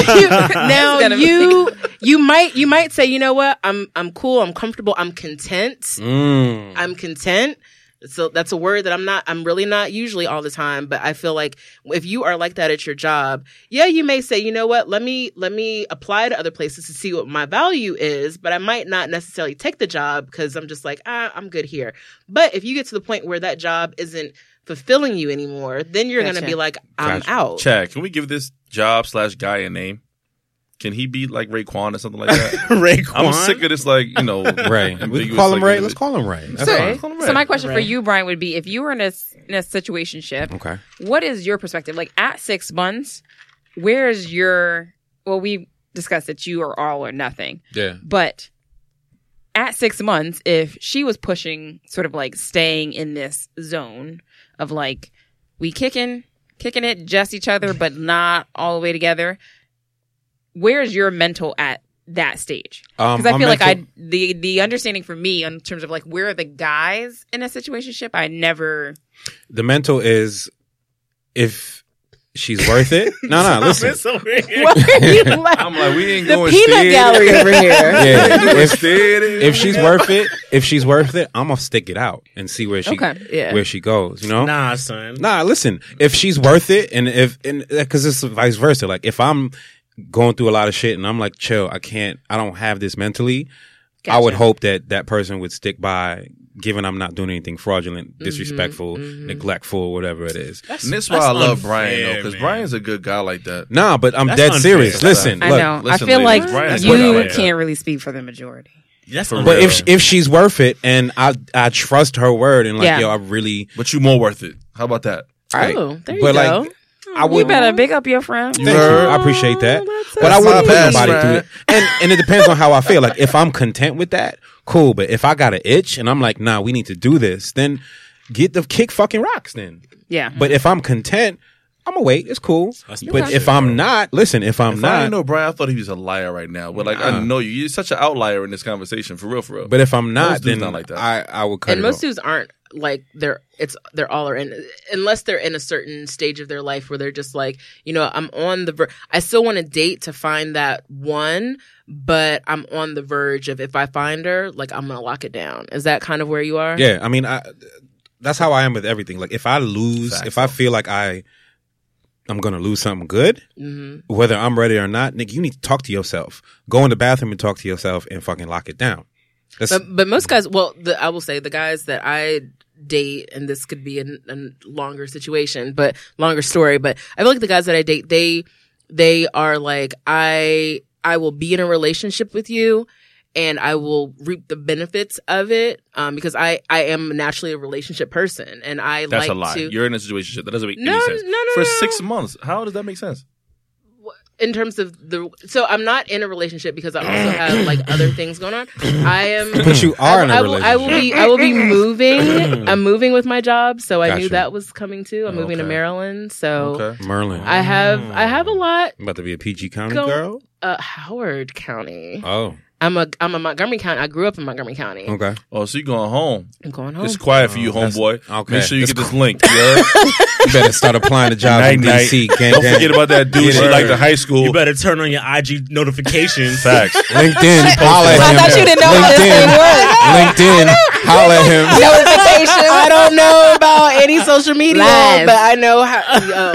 Now gonna you might say, you know what? I'm cool. I'm comfortable. I'm content. I'm content. So that's a word that I'm really not usually all the time, but I feel like if you are like that at your job, yeah, you may say, you know what, let me apply to other places to see what my value is, but I might not necessarily take the job because I'm just like, I'm good here. But if you get to the point where that job isn't fulfilling you anymore, then you're going to Gotcha. be like, I'm Gotcha. out. Chad, can we give this job/guy a name? Can he be like Raekwon or something like that? Raekwon? I'm sick of this, like, you know, Right. We ambiguous, can call him like, Ray. Let's call him Ray. That's So, fine. Call him so Ray. my question for Right. you, Brian, would be: if you were in a situationship, Okay. what is your perspective? Like at 6 months, where is your? Well, we discussed that you are all or nothing, Yeah. but at 6 months, if she was pushing, sort of like staying in this zone of like we kicking it, just each other, but not all the way together. Where's your mental at that stage? Because I my feel like mental- the understanding for me in terms of like where are the guys in a situationship, I never. The mental is if she's worth it. No, listen. Why are you laughing? I'm like, we ain't The going peanut steady. gallery over here. Yeah. Steady. If she's worth it, I'm gonna stick it out and see where she Okay. Yeah. where she goes. You know. Nah, son. Nah, listen. If she's worth it, and because it's vice versa. Like if I'm going through a lot of shit and I'm like, chill, I don't have this mentally. I would hope that person would stick by, given I'm not doing anything fraudulent, disrespectful, neglectful, whatever it is. And this is why I love unfair, Brian, though, because man. Brian's a good guy like that. Nah, but I'm That's dead unfair. serious. Listen, I look, know. listen, I feel ladies, like Brian's you good like that. can't really speak for the majority. That's For but real. if she's worth it, and I trust her word, and like Yeah. yo, I really, But you more worth it. How about that? right. Oh, there you but go. like I You would. better big up your friend. Thank you. I appreciate that. But I That's wouldn't my put best nobody through friend. it. And it depends on how I feel. Like if I'm content with that, cool. But if I got an itch and I'm like, nah, we need to do this, then get the kick fucking rocks then. Yeah. But if I'm content, I'm gonna wait. It's cool. That's But bullshit, if I'm bro. not, listen. If I'm If I not, didn't know Brian, I thought he was a liar right now. But like, I know you. You're such an outlier in this conversation, for real, for real. but if I'm not, Most dudes then not like that. I will cut And it most off. dudes aren't like they're all are in, unless they're in a certain stage of their life where they're just like, you know, I'm on the I still want to date to find that one, but I'm on the verge of, if I find her, like, I'm gonna lock it down. Is that kind of where you are? Yeah, I mean, that's how I am with everything. Like, if I lose, Facts, if I feel like I'm gonna lose something good, whether I'm ready or not, nigga, you need to talk to yourself. Go in the bathroom and talk to yourself and fucking lock it down. That's, But most guys, well, I will say the guys that I date, and this could be a longer situation, but longer story. But I feel like the guys that I date, they are like, I will be in a relationship with you, and I will reap the benefits of it, because I am naturally a relationship person, and I That's like a lie. to. You're in a situationship. That doesn't make No, any sense. no, For no. 6 months, how does that make sense? In terms of so I'm not in a relationship because I also have like other things going on. I am. but you are in a I relationship. will be moving. I'm moving with my job, so I Gotcha. knew that was coming too. I'm moving to Okay. Maryland, so Okay. Merlin. I have a lot. I'm about to be a PG County Go- girl. Howard County. Oh, I'm a Montgomery County. I grew up in Montgomery County. okay. Oh, so you going home? I'm going home. It's quiet for you, that's- homeboy. okay. Make sure you That's get this link. You heard? You better start applying to jobs in Night, DC. night. Gang, Don't gang. forget about that dude she Word. liked in high school. You better turn on your IG notifications. Facts. LinkedIn. Holla at I him. thought you didn't know how this thing worked. LinkedIn. Holla at him. Notifications. I don't know about any social media, Live. but I know how.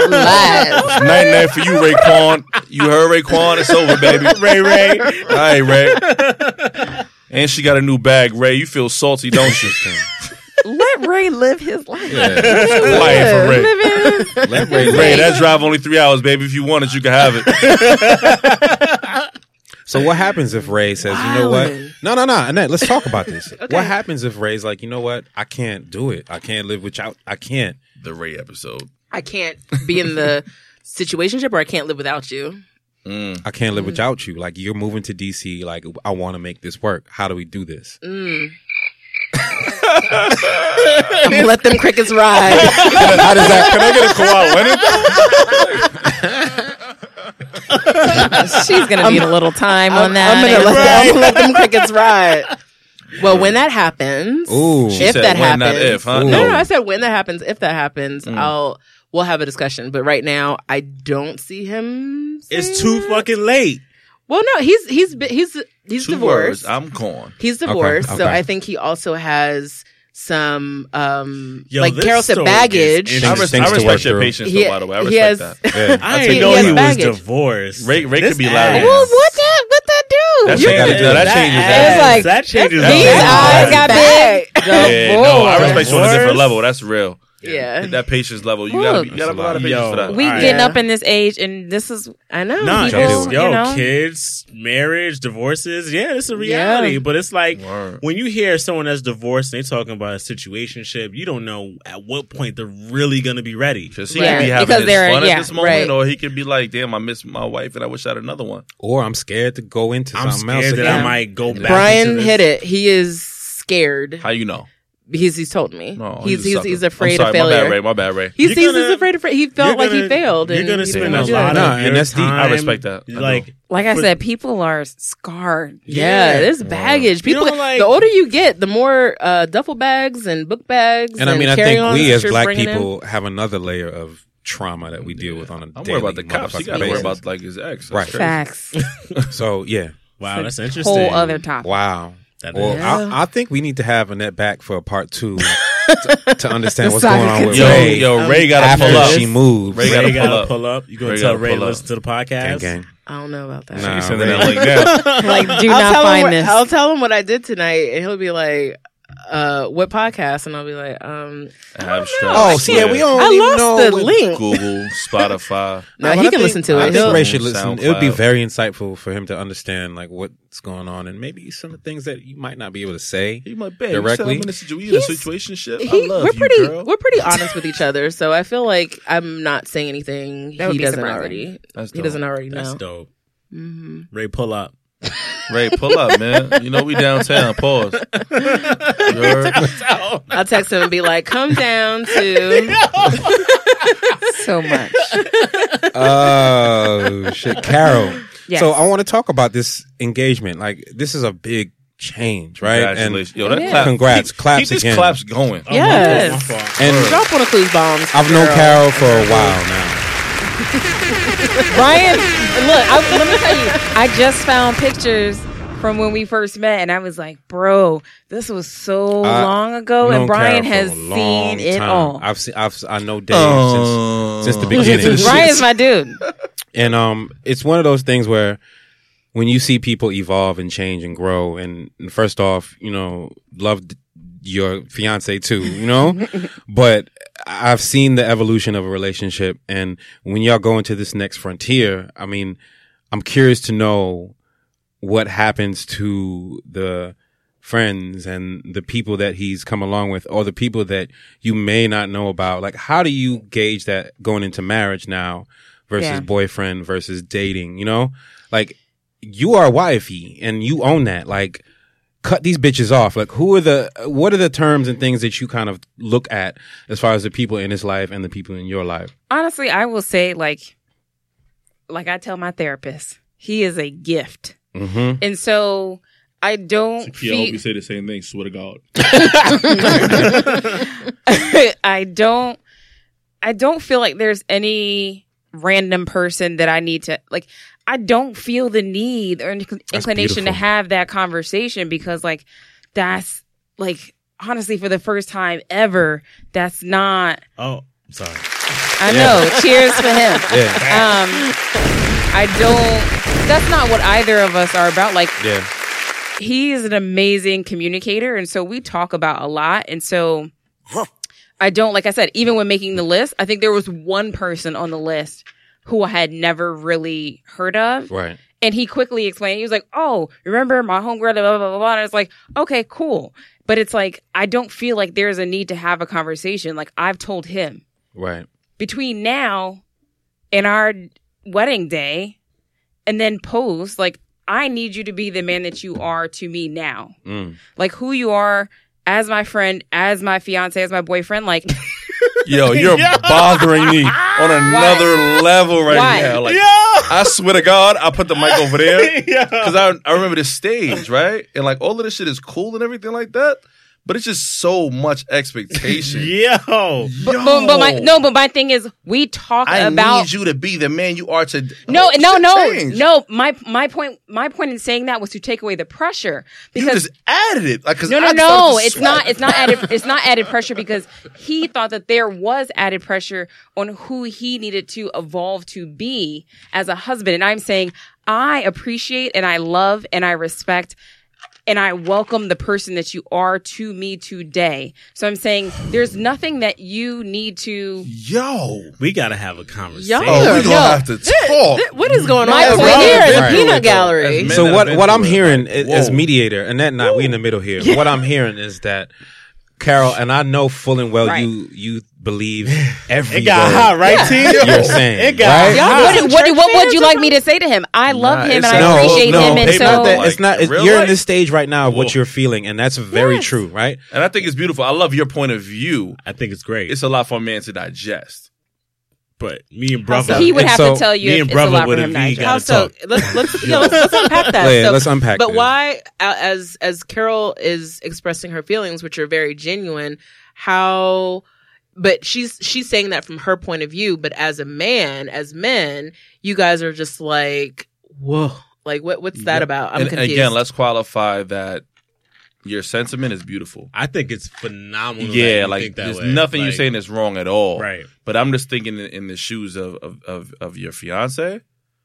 Live. Night night for you, Raekwon. You heard Raekwon? It's over, baby. Ray. All right, Ray. And she got a new bag, Ray. You feel salty, don't you? Let Ray live his life. Life for Ray. Let Ray Ray, that drive only 3 hours, baby. If you want it, you can have it. So what happens if Ray says, you know what? No, Annette, let's talk about this. What happens if Ray's like, you know what? I can't do it. I can't live without. I can't. The Ray episode. I can't be in the situationship, or I can't live without you. I can't live without you. Like, you're moving to DC. Like, I want to make this work. How do we do this? I'm gonna let them crickets ride. How does that? Can I get a Kawhi Leonard? She's gonna need a little time on that. I'm gonna let them crickets ride. Well, when that happens, Ooh. She if said that when, happens, not if, huh? Ooh. No, I said when that happens. If that happens, we'll have a discussion. But right now, I don't see him. It's saying too that. fucking late. Well, no, he's 2 divorced. words. I'm gone. He's divorced, Okay, so okay. I think he also has some Yo, like this Carol said, story baggage. is I, interesting. Things to work respect your through. patience, He- though, by the way. I he respect has- that. Yeah. I He didn't know has he was baggage. divorced. Ray This could be ass. loud. Well, what that do? That's You- what I gotta do. That changes ass, that. It's like, that changes These that. eyes got Bag. big. Yeah, no, I respect you on a different Divorce? level. That's real. Yeah. That patience level. You gotta Look. have a lot of patience Yo. for that. We All right. getting up in this age, and this is I know. Nah, people, it's, yo, you know? kids, marriage, divorces. Yeah, it's a reality. Yeah. But it's like Word. when you hear someone that's divorced and they talking about a situationship, you don't know at what point they're really gonna be ready. Because he Yeah, could be having because his they're- fun yeah, at this moment, right. or he could be like, "Damn, I miss my wife, and I wish I had another one." Or I'm scared to go into I'm something else scared that again. I might go back. Brian into this. hit it. He is scared How you know? because he's told me. No, he's a sucker. afraid I'm sorry, of failure. My bad, Ray. He's You're gonna- afraid of. He felt like he failed. You're and gonna he spend didn't a wanna do that. lot No, of and your that's deep. time. I respect that. I Like, like I said, people are scarred. Yeah, there's baggage. You People, know, like- the older you get, the more duffel bags and book bags. And I mean, I think carry-ons we that as you're black bringing in. people have another layer of trauma that we deal with on a I'm daily worried about the cops. You motherfucking gotta worry basis. about like his ex. That's Right. crazy. Facts. So yeah, wow, that's interesting. Whole other topic. wow. That Well, is. I think we need to have Annette back for a part 2 to understand The what's saga going on with Yo, Ray Ray gotta after pull up. she moves. Ray Ray gotta gotta pull up. You gonna Ray tell gotta Ray to pull up. listen to the Gang, podcast? gang. I don't know about that. Nah, Send Ray. that link now. Like, do I'll not tell find him this. I'll tell him what I did tonight, and he'll be like, "What podcast?" And I'll be like, Abstract. Oh, see, yeah, we don't I even lost know the what- link. Google, Spotify. No, but he I can think- listen to I it. think He'll- Ray should listen. It would be SoundCloud. very insightful for him to understand like what's going on and maybe some of the things that you might not be able to say. He might bet. Directly. You said I'm in a situationship. I love we're you, pretty girl. we're pretty honest with each other, so I feel like I'm not saying anything That would he be doesn't surprising. already. That's He dope. doesn't already That's know. dope. Ray, pull up. Ray, pull up, man. You know we downtown. Pause. You heard? I'll text him and be like, "Come down to." So much. Oh shit, Carol. Yes. So I want to talk about this engagement. Like, this is a big change, right? And Congratulations. Yo, that It is. clap. congrats, claps Keep these again. claps going. Oh, Yes. my fault. And Drop one of Clues bombs. I've known girl. Carol for a while now. Brian, look, let me tell you, I just found pictures from when we first met, and I was like, bro, this was so long ago, and known Brian Carol has for a long seen it time. all. I know Dave since the beginning. Brian's my dude. And it's one of those things where when you see people evolve and change and grow, and first off, love your fiance too, but I've seen the evolution of a relationship, and when y'all go into this next frontier, I mean, I'm curious to know what happens to the friends and the people that he's come along with, or the people that you may not know about. Like, how do you gauge that going into marriage now versus boyfriend versus dating? Like, you are wifey and you own that. Like, cut these bitches off. Like, what are the terms and things that you kind of look at as far as the people in his life and the people in your life? Honestly, I will say, like I tell my therapist, he is a gift. Mm-hmm. And so I don't I hope feel you say the same thing. Swear to God. I don't feel like there's any random person that I need to, like, I don't feel the need or inclination beautiful. to have that conversation, because, like, that's, like, honestly, for the first time ever, that's not, Oh, sorry. I know, cheers for him. Yeah. That's not what either of us are about. Like, Yeah. he is an amazing communicator, and so we talk about a lot. And so I don't, like I said, even when making the list, I think there was one person on the list who I had never really heard of. Right. And he quickly explained, he was like, oh, remember my homegirl, blah, blah, blah, blah. And I was like, okay, cool. But it's like, I don't feel like there's a need to have a conversation. Like, I've told him, Right. between now and our wedding day and then post, like, I need you to be the man that you are to me now. Like, who you are as my friend, as my fiance, as my boyfriend. Like, Yo, you're bothering me on another level right Why? now. Like, I swear to God, I put the mic over there because I remember this stage, right? And like all of this shit is cool and everything like that, but it's just so much expectation. Yo. but my thing is, we talk I about. need you to be the man you are today. No. Change. My point in saying that was to take away the pressure, You because just added it. Like, cause no. I started to It's sweat. not added. It's not added pressure, because he thought that there was added pressure on who he needed to evolve to be as a husband. And I'm saying, I appreciate and I love and I respect and I welcome the person that you are to me today. So I'm saying, there's nothing that you need to. Yo. We got to have a conversation. Y'all Oh, are- we gonna have to talk. What is going on My over point here is- in the Right. peanut gallery? Men So that have what been I'm through it, hearing like, as whoa. mediator, and that we in the middle here. What I'm hearing is that Carol, and I know full and well Right. you believe every It got word hot, right, T? you're saying. It got right? Y'all hot. What would you like me to say to him? I love him and it's I a- appreciate no, him, and it's so not that- It's not. Like, real You're in life? this stage right now of what Whoa. you're feeling, and that's very true, right? And I think it's beautiful. I love your point of view. I think it's great. It's a lot for a man to digest. But me and brother. he would And have so, to tell you me if and it's a brother lot for would him have to we digest. got How to so? talk. Let's unpack that. Yeah, let's unpack But this. why, as Carol is expressing her feelings, which are very genuine, how? But she's saying that from her point of view. But as a man, as men, you guys are just like, whoa, like what's that about? I'm and confused. again, let's qualify that your sentiment is beautiful. I think it's phenomenal. that Yeah, you like think that there's way. nothing you're Like, saying that's wrong at all. Right. But I'm just thinking in the shoes of your fiance,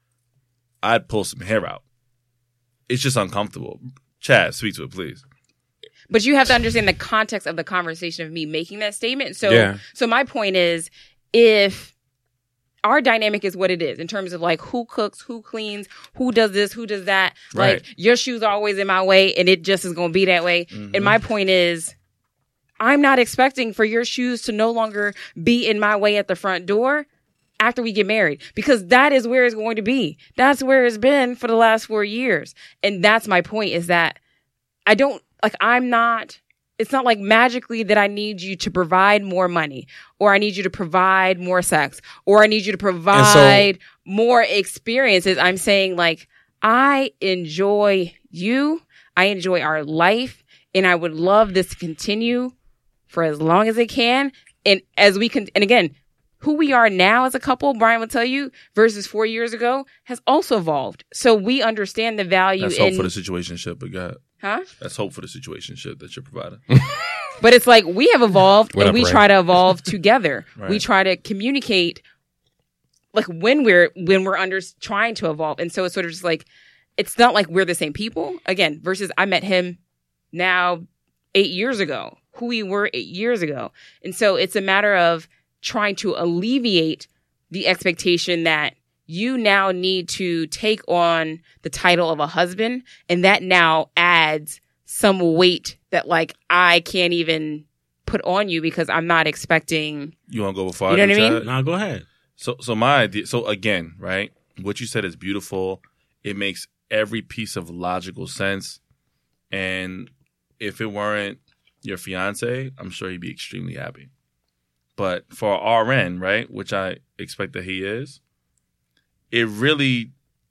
I'd pull some hair out. It's just uncomfortable. Chad, speak to it, please. But you have to understand the context of the conversation of me making that statement. So, Yeah. so my point is, if our dynamic is what it is in terms of like who cooks, who cleans, who does this, who does that, Right. like your shoes are always in my way and it just is going to be that way. And my point is, I'm not expecting for your shoes to no longer be in my way at the front door after we get married, because that is where it's going to be. That's where it's been for the last 4 years. And that's my point, is that I don't, like, I'm not, it's not like magically that I need you to provide more money, or I need you to provide more sex, or I need you to provide more experiences. I'm saying, like, I enjoy you. I enjoy our life, and I would love this to continue for as long as it can. And as we can, and again, who we are now as a couple, Brian will tell you, versus 4 years ago, has also evolved. So we understand the value That's hope for the situationship, but God. Huh? That's hope for the situationship that you're providing. But it's like we have evolved, What and up, we Ray? try to evolve together. Right. We try to communicate, like when we're trying to evolve. And so it's sort of just like, it's not like we're the same people. Again, versus I met him now 8 years ago, who we were 8 years ago. And so it's a matter of trying to alleviate the expectation that you now need to take on the title of a husband, and that now adds some weight that, like, I can't even put on you because I'm not expecting. You want to go before You know I do, what I mean? Chad? Nah, go ahead. So my idea. So again, right? What you said is beautiful. It makes every piece of logical sense. And if it weren't your fiance, I'm sure he'd be extremely happy. But for RN, right, which I expect that he is, it really,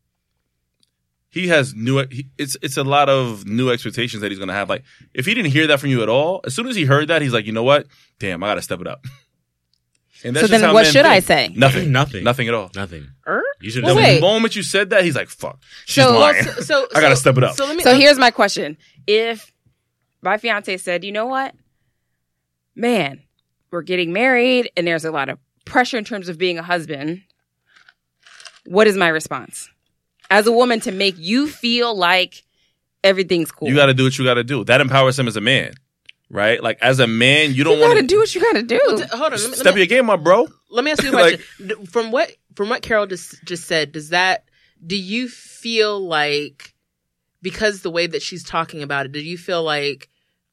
he has it's a lot of new expectations that he's going to have. Like, if he didn't hear that from you at all, as soon as he heard that, he's like, you know what? Damn, I got to step it up. And So just then how what men should I think. say? Nothing. Nothing. Nothing at all. Nothing. Er? You should Well, just wait. The moment you said that, he's like, fuck. She's So- lying. I got to step it up. So let me. So here's my question. If my fiance said, you know what? Man, we're getting married and there's a lot of pressure in terms of being a husband. What is my response? As a woman, to make you feel like everything's cool. You got to do what you got to do. That empowers him as a man, right? Like, as a man, you don't You want gotta do what you gotta do. Hold on. step your game up, bro. Let me ask you a Like- question. From what Carol just said, do you feel like, because the way that she's talking about it, do you feel like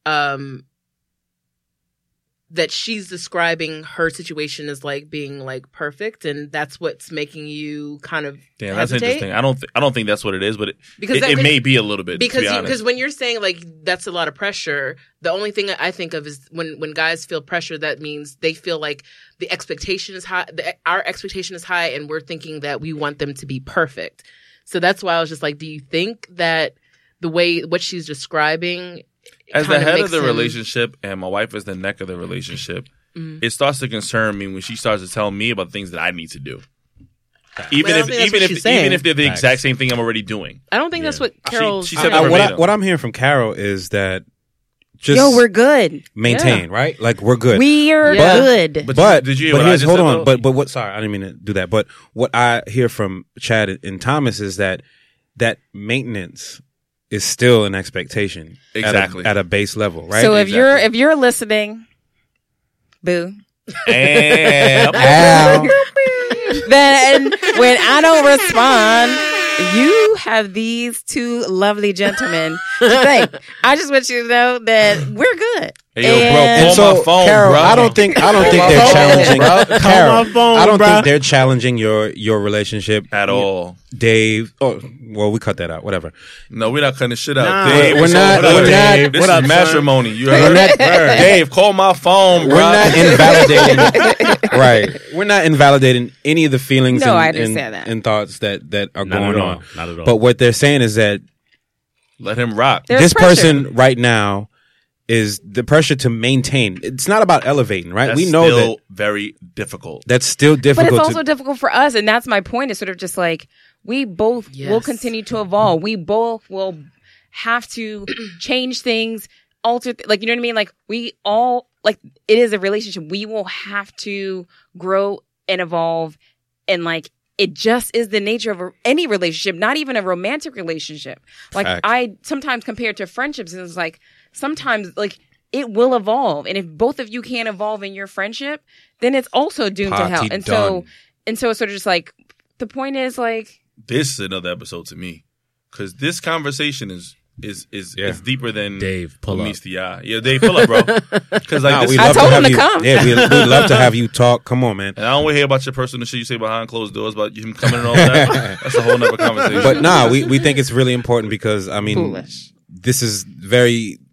that she's describing her situation as like being like perfect, and that's what's making you kind of Damn, that's hesitate? interesting. I don't think that's what it is, but Because it that could- may be a little bit. Because to be honest. because when you're saying like that's a lot of pressure, the only thing I think of is when guys feel pressure, that means they feel like the expectation is high. Our expectation is high, and we're thinking that we want them to be perfect. So that's why I was just like, do you think that the way what she's describing, as the kinda head makes of the him- relationship, and my wife is the neck of the relationship, Mm-hmm. it starts to concern me when she starts to tell me about things that I need to do. Well, Even I don't think that's what she's saying. if they're the Facts. exact same thing I'm already doing. I don't think that's what Carol's. She said saying. that verbatim. What I'm hearing from Carol is that just Yo, we're good. maintain, right? Like, we're good. We're Yeah. good. But did you hear what I here's, just hold said, on. though? But what? Sorry, I didn't mean to do that. But what I hear from Chad and Thomas is that maintenance is still an expectation, Exactly. at a base level, right? So if Exactly. you're listening, boo. And- Ow. Then when I don't respond, you have these two lovely gentlemen to thank. I just want you to know that we're good. Hey, yo, bro, And- And Call so, my phone, Carol, bro. I don't think they're phone, challenging. bro. Carol, my phone, I don't bro. think they're challenging your relationship at all. Dave. Oh, well, we cut that out. Whatever. No, we're not cutting this shit out. Nah, Dave, we're not- what up, we're Dave? not- This what is up, son? matrimony. You We're heard? not- Dave, call my phone, bro. We're not invalidating. Right. We're not invalidating any of the feelings No, and, I understand that. and thoughts that are Not going at all. on. Not at all. But what they're saying is that Let him rock. There's this pressure. person right now is the pressure to maintain. It's not about elevating, right? That's we know still that very difficult. that's still But difficult. it's also to, difficult for us, and that's my point. Is sort of just like we both will Yes. continue to evolve. We both will have to change things, alter, like, you know what I mean? Like, we all, like, it is a relationship. We will have to grow and evolve, and like, it just is the nature of any relationship, not even a romantic relationship. Like, Facts. I sometimes compare it to friendships, and it's like, sometimes, like, it will evolve. And if both of you can't evolve in your friendship, then it's also doomed to hell. Party And done. so it's sort of just like, the point is, like, This is another episode to me because this conversation is Yeah. deeper than Dave, pull what up. meets the eye. Yeah, Dave, pull up, bro. Because like Nah, this we is, I love told to him have to you. come. Yeah, we love to have you talk. Come on, man. and I don't want to hear about your personal shit you say behind closed doors about him coming and all that. That's a whole nother conversation. But nah, we think it's really important because I mean, foolish. this is very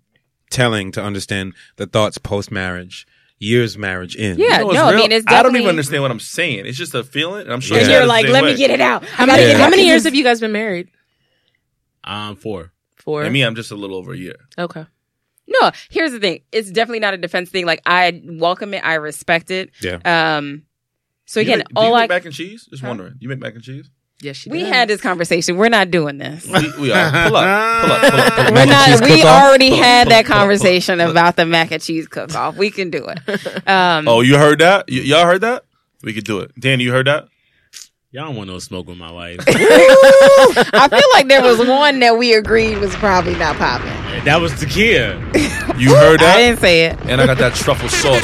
telling to understand the thoughts post marriage, years marriage in. Yeah, You know what's no, I real? mean, it's I don't definitely- even understand what I'm saying. It's just a feeling, and I'm sure. Yeah. And Chad you're is the like, same let way. me get it out. How many Yeah. how many years have you guys been married? 4. 4. And me, I'm just a little over a year. Okay. No, here's the thing. It's definitely not a defense thing. Like, I welcome it. I respect it. Yeah. So You again, make- do all you I make mac and cheese? Just wondering. You make mac and cheese? Yes, she we does. had this conversation. We're not doing this. We are. Pull up. We're Mac and cheese not. We cook-off? already had that conversation about the mac and cheese cook off. We can do it. Oh, you heard that? Y'all heard that? We could do it. Danny, you heard that? Y'all don't want no smoke with my wife. I feel like there was one that we agreed was probably not popping. That was Takia. You heard I that? didn't say it. And I got that truffle sauce.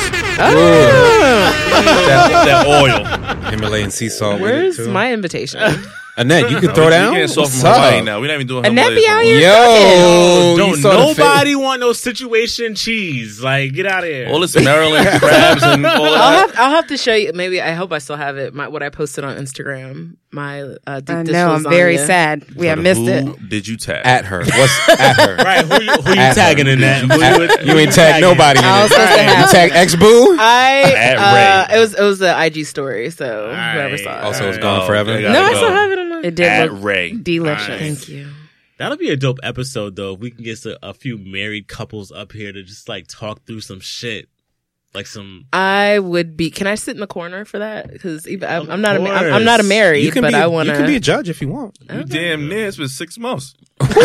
Oh. that oil. Himalayan sea salt. with it, Where's too. my invitation? Annette, you can throw down? We getting sauce What's from Hawaii up? now. We're not even doing Annette Himalayas be no out more. here Yo, Don't you saw the nobody want no situation cheese. Like, get out of here. All this Maryland crabs and all that. I'll have to show you. Maybe I hope I still have it. What I posted on Instagram. My deep dish No, I'm very lasagna. sad. We have missed it. Who did you tag? At her. What's at her? Right, who you At tagging her. in that? You ain't tag nobody in I was it. supposed to You have- tag ex-boo? At Ray. It was an IG story, so whoever saw it. Also, it's gone Oh, forever. okay, No, gotta I go. still have it on my. It did At look Ray. delicious. Thank you. That'll be a dope episode, though. If we can get a few married couples up here to just like talk through some shit, like some. I would be. Can I sit in the corner for that? Because I'm Of not. course. I'm not a married, You can but be, I want you can be a judge if you want. You damn near. It's been 6 months.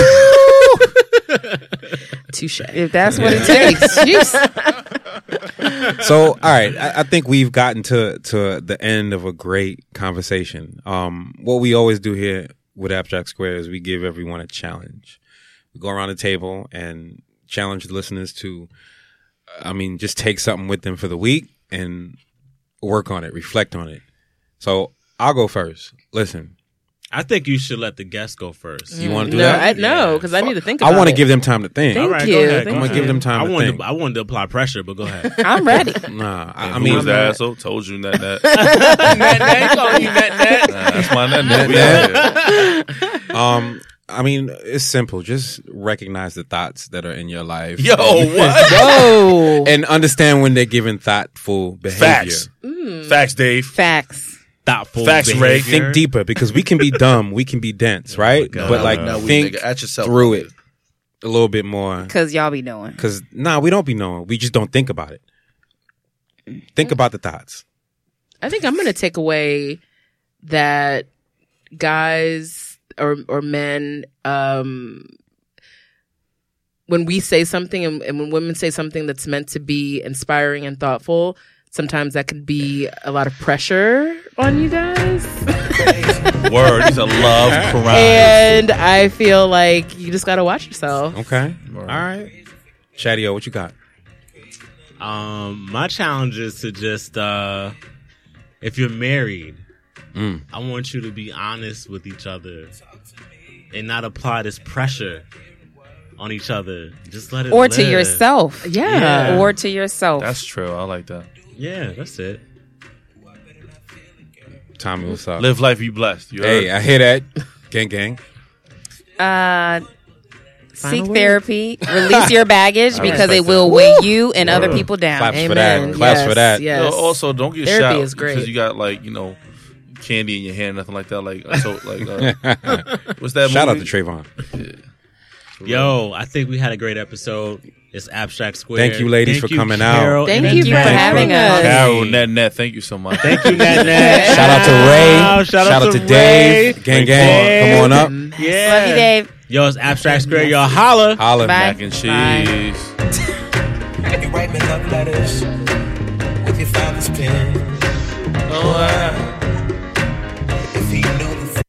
touche. If that's what it takes. Jeez. So, all right, I think we've gotten to the end of a great conversation. What we always do here with Abstract Square is we give everyone a challenge. We go around the table and challenge the listeners to, just take something with them for the week and work on it, reflect on it. So I'll go first. Listen, I think you should let the guests go first. you want to do No, that? because I need to think about it. I want to give them time to think. Thank All right, you. go ahead. Thank I'm gonna give them time I to wanted think. I wanted to apply pressure, but go ahead. I'm ready. Nah, I Who mean, was the asshole? Told you that. That's my net. it's simple. Just recognize the thoughts that are in your life. Yo, what? Whoa. And understand when they're giving thoughtful behavior. Facts. Facts, Dave. Facts. Thoughtful Facts, Ray. behavior. Think deeper because we can be dumb, we can be dense, right? God. But like Now we think nigga, at yourself. through it a little bit more. Because y'all be knowing. Because we don't be knowing. We just don't think about it. Think about the thoughts. I think I'm going to take away that guys or men, when we say something and when women say something that's meant to be inspiring and thoughtful, sometimes that could be a lot of pressure on you guys. Word. These are love crimes. And I feel like you just got to watch yourself. Okay. All right. Shadio, what you got? My challenge is to just if you're married, I want you to be honest with each other and not apply this pressure on each other. Just let it Or live. to yourself. Yeah. Or to yourself. That's true. I like that. Yeah, that's it. Tommy, what's up? Live life, be blessed. You Hey, heard? I hear that. Gang, gang. Seek word. therapy. Release your baggage I because respect it will that. weigh you and other people down. Claps for Amen. that. Claps for that. Yes. Yo, also, don't get Therapy shot is great. because you got candy in your hand, nothing like that. What's that? Shout out to movie? Trayvon. Yo, I think we had a great episode. It's Abstract Square. Thank you, ladies, for coming out. Carol, Thank and you for Annette. having us. Carol, Net, thank you so much. Thank you, Net. Shout out to Ray. Shout out to Dave. Ray. Gang, gang. Come on up. Yeah. Love you, Dave. Yo, it's Abstract Square. Y'all holla. Holla. Bye. Mac and cheese. You write me love letters with your father's pen. Oh,